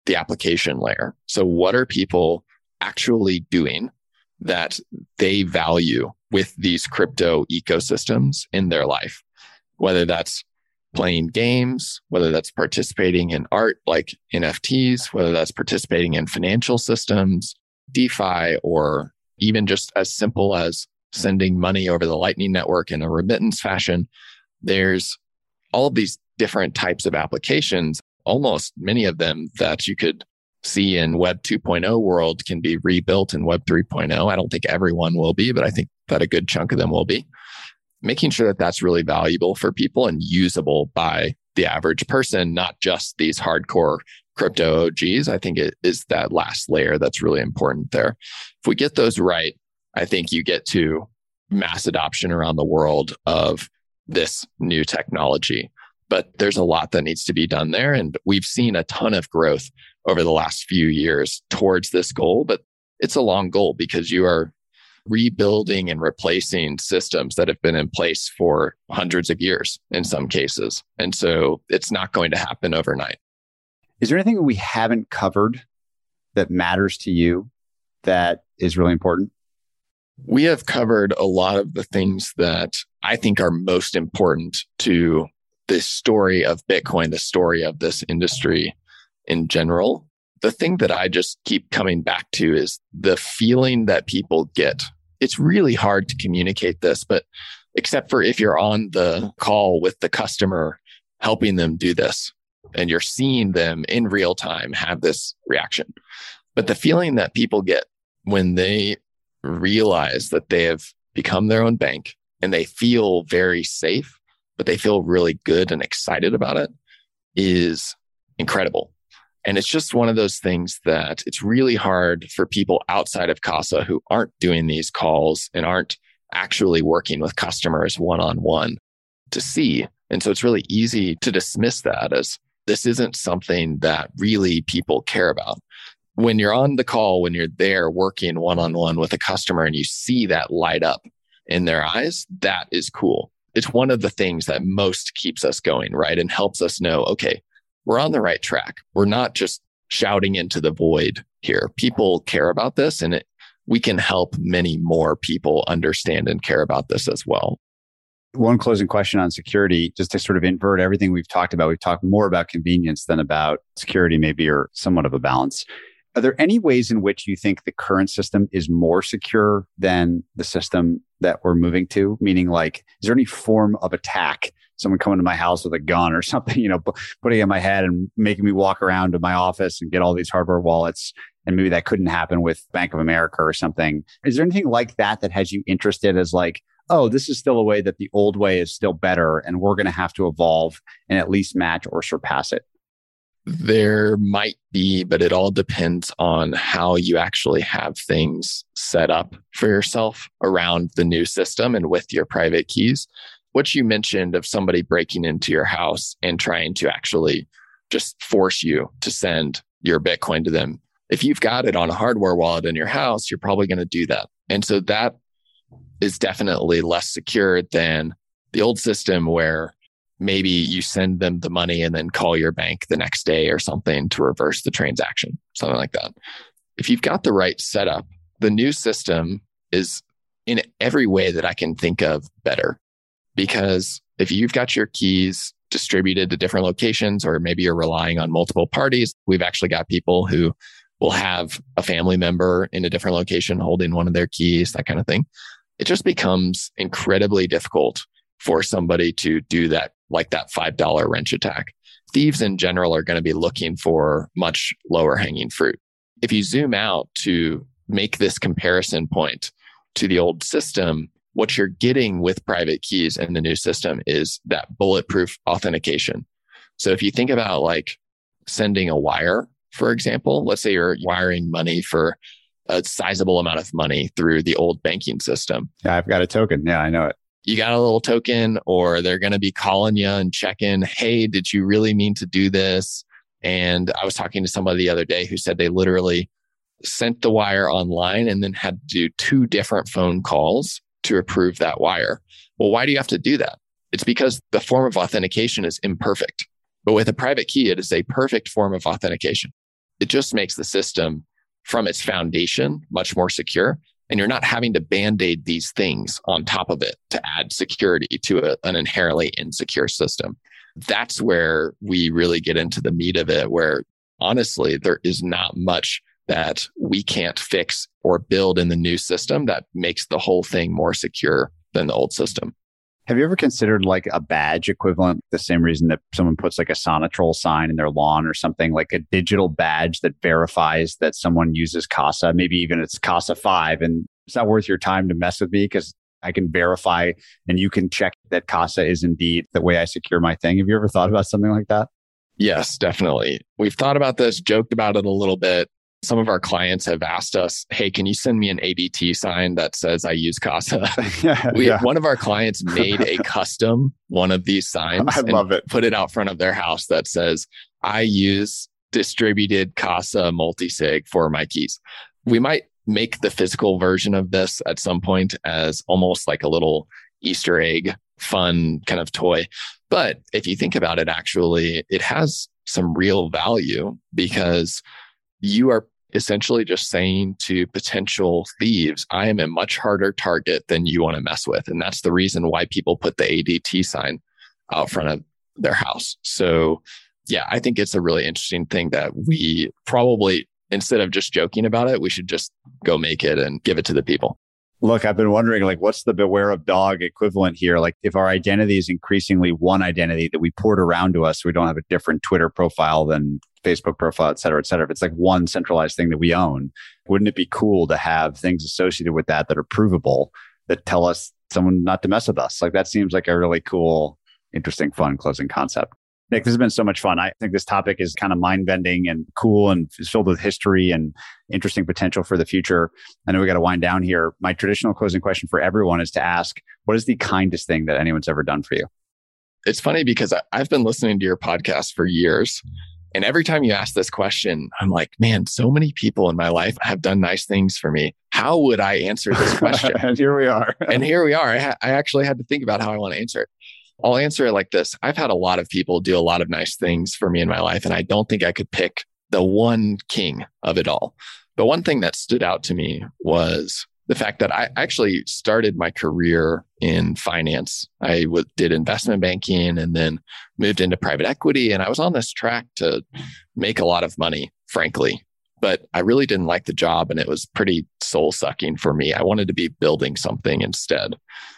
C: the application layer. So what are people actually doing that they value with these crypto ecosystems in their life? Whether that's playing games, whether that's participating in art like N F Ts, whether that's participating in financial systems, DeFi, or even just as simple as sending money over the Lightning Network in a remittance fashion. There's all of these different types of applications, almost many of them that you could see in Web two point oh world can be rebuilt in Web three point oh. I don't think everyone will be, but I think that a good chunk of them will be. Making sure that that's really valuable for people and usable by the average person, not just these hardcore crypto O Gs. I think it is that last layer that's really important there. If we get those right, I think you get to mass adoption around the world of this new technology. But there's a lot that needs to be done there. And we've seen a ton of growth over the last few years towards this goal. But it's a long goal because you are rebuilding and replacing systems that have been in place for hundreds of years in some cases. And so it's not going to happen overnight.
A: Is there anything that we haven't covered that matters to you that is really important?
C: We have covered a lot of the things that I think are most important to the story of Bitcoin, the story of this industry in general. The thing that I just keep coming back to is the feeling that people get. It's really hard to communicate this, but except for if you're on the call with the customer, helping them do this, and you're seeing them in real time have this reaction. But the feeling that people get when they realize that they have become their own bank and they feel very safe, but they feel really good and excited about it is incredible. And it's just one of those things that it's really hard for people outside of Casa who aren't doing these calls and aren't actually working with customers one-on-one to see. And so it's really easy to dismiss that as this isn't something that really people care about. When you're on the call, when you're there working one-on-one with a customer and you see that light up in their eyes, that is cool. It's one of the things that most keeps us going, right? And helps us know, okay, we're on the right track. We're not just shouting into the void here. People care about this, and it, we can help many more people understand and care about this as well.
A: One closing question on security, just to sort of invert everything we've talked about. We've talked more about convenience than about security, maybe, or somewhat of a balance. Are there any ways in which you think the current system is more secure than the system that we're moving to? Meaning, like, is there any form of attack? Someone coming to my house with a gun or something, you know, putting it in my head and making me walk around to my office and get all these hardware wallets. And maybe that couldn't happen with Bank of America or something. Is there anything like that that has you interested as like, oh, this is still a way that the old way is still better and we're going to have to evolve and at least match or surpass it?
C: There might be, but it all depends on how you actually have things set up for yourself around the new system and with your private keys. What you mentioned of somebody breaking into your house and trying to actually just force you to send your Bitcoin to them. If you've got it on a hardware wallet in your house, you're probably going to do that. And so that is definitely less secure than the old system where maybe you send them the money and then call your bank the next day or something to reverse the transaction, something like that. If you've got the right setup, the new system is in every way that I can think of better. Because if you've got your keys distributed to different locations, or maybe you're relying on multiple parties, we've actually got people who will have a family member in a different location holding one of their keys, that kind of thing. It just becomes incredibly difficult for somebody to do that, like that five dollar wrench attack. Thieves in general are going to be looking for much lower hanging fruit. If you zoom out to make this comparison point to the old system, what you're getting with private keys in the new system is that bulletproof authentication. So if you think about like sending a wire, for example, let's say you're wiring money for a sizable amount of money through the old banking system.
A: Yeah, I've got a token. Yeah, I know it.
C: You got a little token, or they're going to be calling you and checking, hey, did you really mean to do this? And I was talking to somebody the other day who said they literally sent the wire online and then had to do two different phone calls to approve that wire. Well, why do you have to do that? It's because the form of authentication is imperfect. But with a private key, it is a perfect form of authentication. it just makes the system from its foundation much more secure. And you're not having to band-aid these things on top of it to add security to a, an inherently insecure system. That's where we really get into the meat of it, where honestly, there is not much that we can't fix or build in the new system that makes the whole thing more secure than the old system.
A: Have you ever considered like a badge equivalent, the same reason that someone puts like a Sonatrol sign in their lawn or something, like a digital badge that verifies that someone uses Casa? Maybe even it's Casa five, and it's not worth your time to mess with me because I can verify and you can check that Casa is indeed the way I secure my thing. Have you ever thought about something like that?
C: Yes, definitely. We've thought about this, joked about it a little bit. Some of our clients have asked us, hey, can you send me an A D T sign that says I use Casa?
A: yeah,
C: we,
A: yeah.
C: One of our clients made a custom one of these signs.
A: I love it.
C: Put it out front of their house that says, I use distributed Casa multisig for my keys. We might make the physical version of this at some point as almost like a little Easter egg, fun kind of toy. But if you think about it, actually, it has some real value because you are essentially just saying to potential thieves, I am a much harder target than you want to mess with. And that's the reason why people put the A D T sign out front of their house. So yeah, I think it's a really interesting thing that we probably, instead of just joking about it, we should just go make it and give it to the people.
A: Look, I've been wondering, like, what's the beware of dog equivalent here? Like, if our identity is increasingly one identity that we port around to us, so we don't have a different Twitter profile than Facebook profile, et cetera, et cetera. If it's like one centralized thing that we own, wouldn't it be cool to have things associated with that that are provable that tell us someone not to mess with us? Like, that seems like a really cool, interesting, fun closing concept. Nick, this has been so much fun. I think this topic is kind of mind-bending and cool and is filled with history and interesting potential for the future. I know we got to wind down here. My traditional closing question for everyone is to ask, what is the kindest thing that anyone's ever done for you?
C: It's funny because I've been listening to your podcast for years. And every time you ask this question, I'm like, man, so many people in my life have done nice things for me. How would I answer this question?
A: And here we are.
C: and here we are. I, ha- I actually had to think about how I want to answer it. I'll answer it like this. I've had a lot of people do a lot of nice things for me in my life, and I don't think I could pick the one king of it all. But one thing that stood out to me was the fact that I actually started my career in finance. I w- did investment banking and then moved into private equity. And I was on this track to make a lot of money, frankly. But I really didn't like the job, and it was pretty soul sucking for me. I wanted to be building something instead.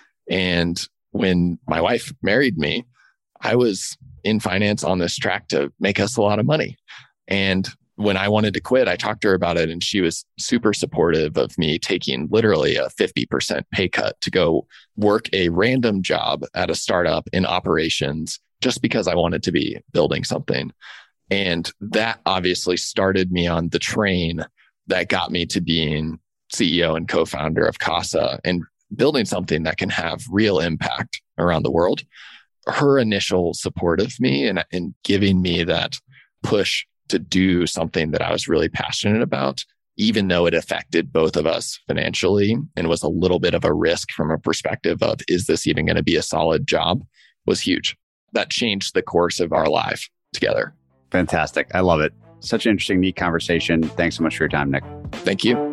C: And when my wife married me, I was in finance on this track to make us a lot of money. And when I wanted to quit, I talked to her about it, and she was super supportive of me taking literally a fifty percent pay cut to go work a random job at a startup in operations just because I wanted to be building something. And that obviously started me on the train that got me to being C E O and co-founder of Casa and building something that can have real impact around the world. Her initial support of me and, and giving me that push to do something that I was really passionate about, even though it affected both of us financially and was a little bit of a risk from a perspective of, is this even going to be a solid job, was huge. That changed the course of our life together.
A: Fantastic. I love it. Such an interesting, neat conversation. Thanks so much for your time, Nick.
C: Thank you.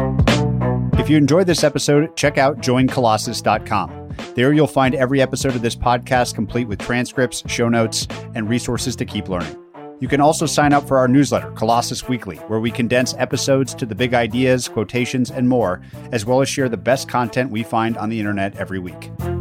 A: If you enjoyed this episode, check out join colossus dot com. There you'll find every episode of this podcast complete with transcripts, show notes, and resources to keep learning. You can also sign up for our newsletter, Colossus Weekly, where we condense episodes to the big ideas, quotations, and more, as well as share the best content we find on the internet every week.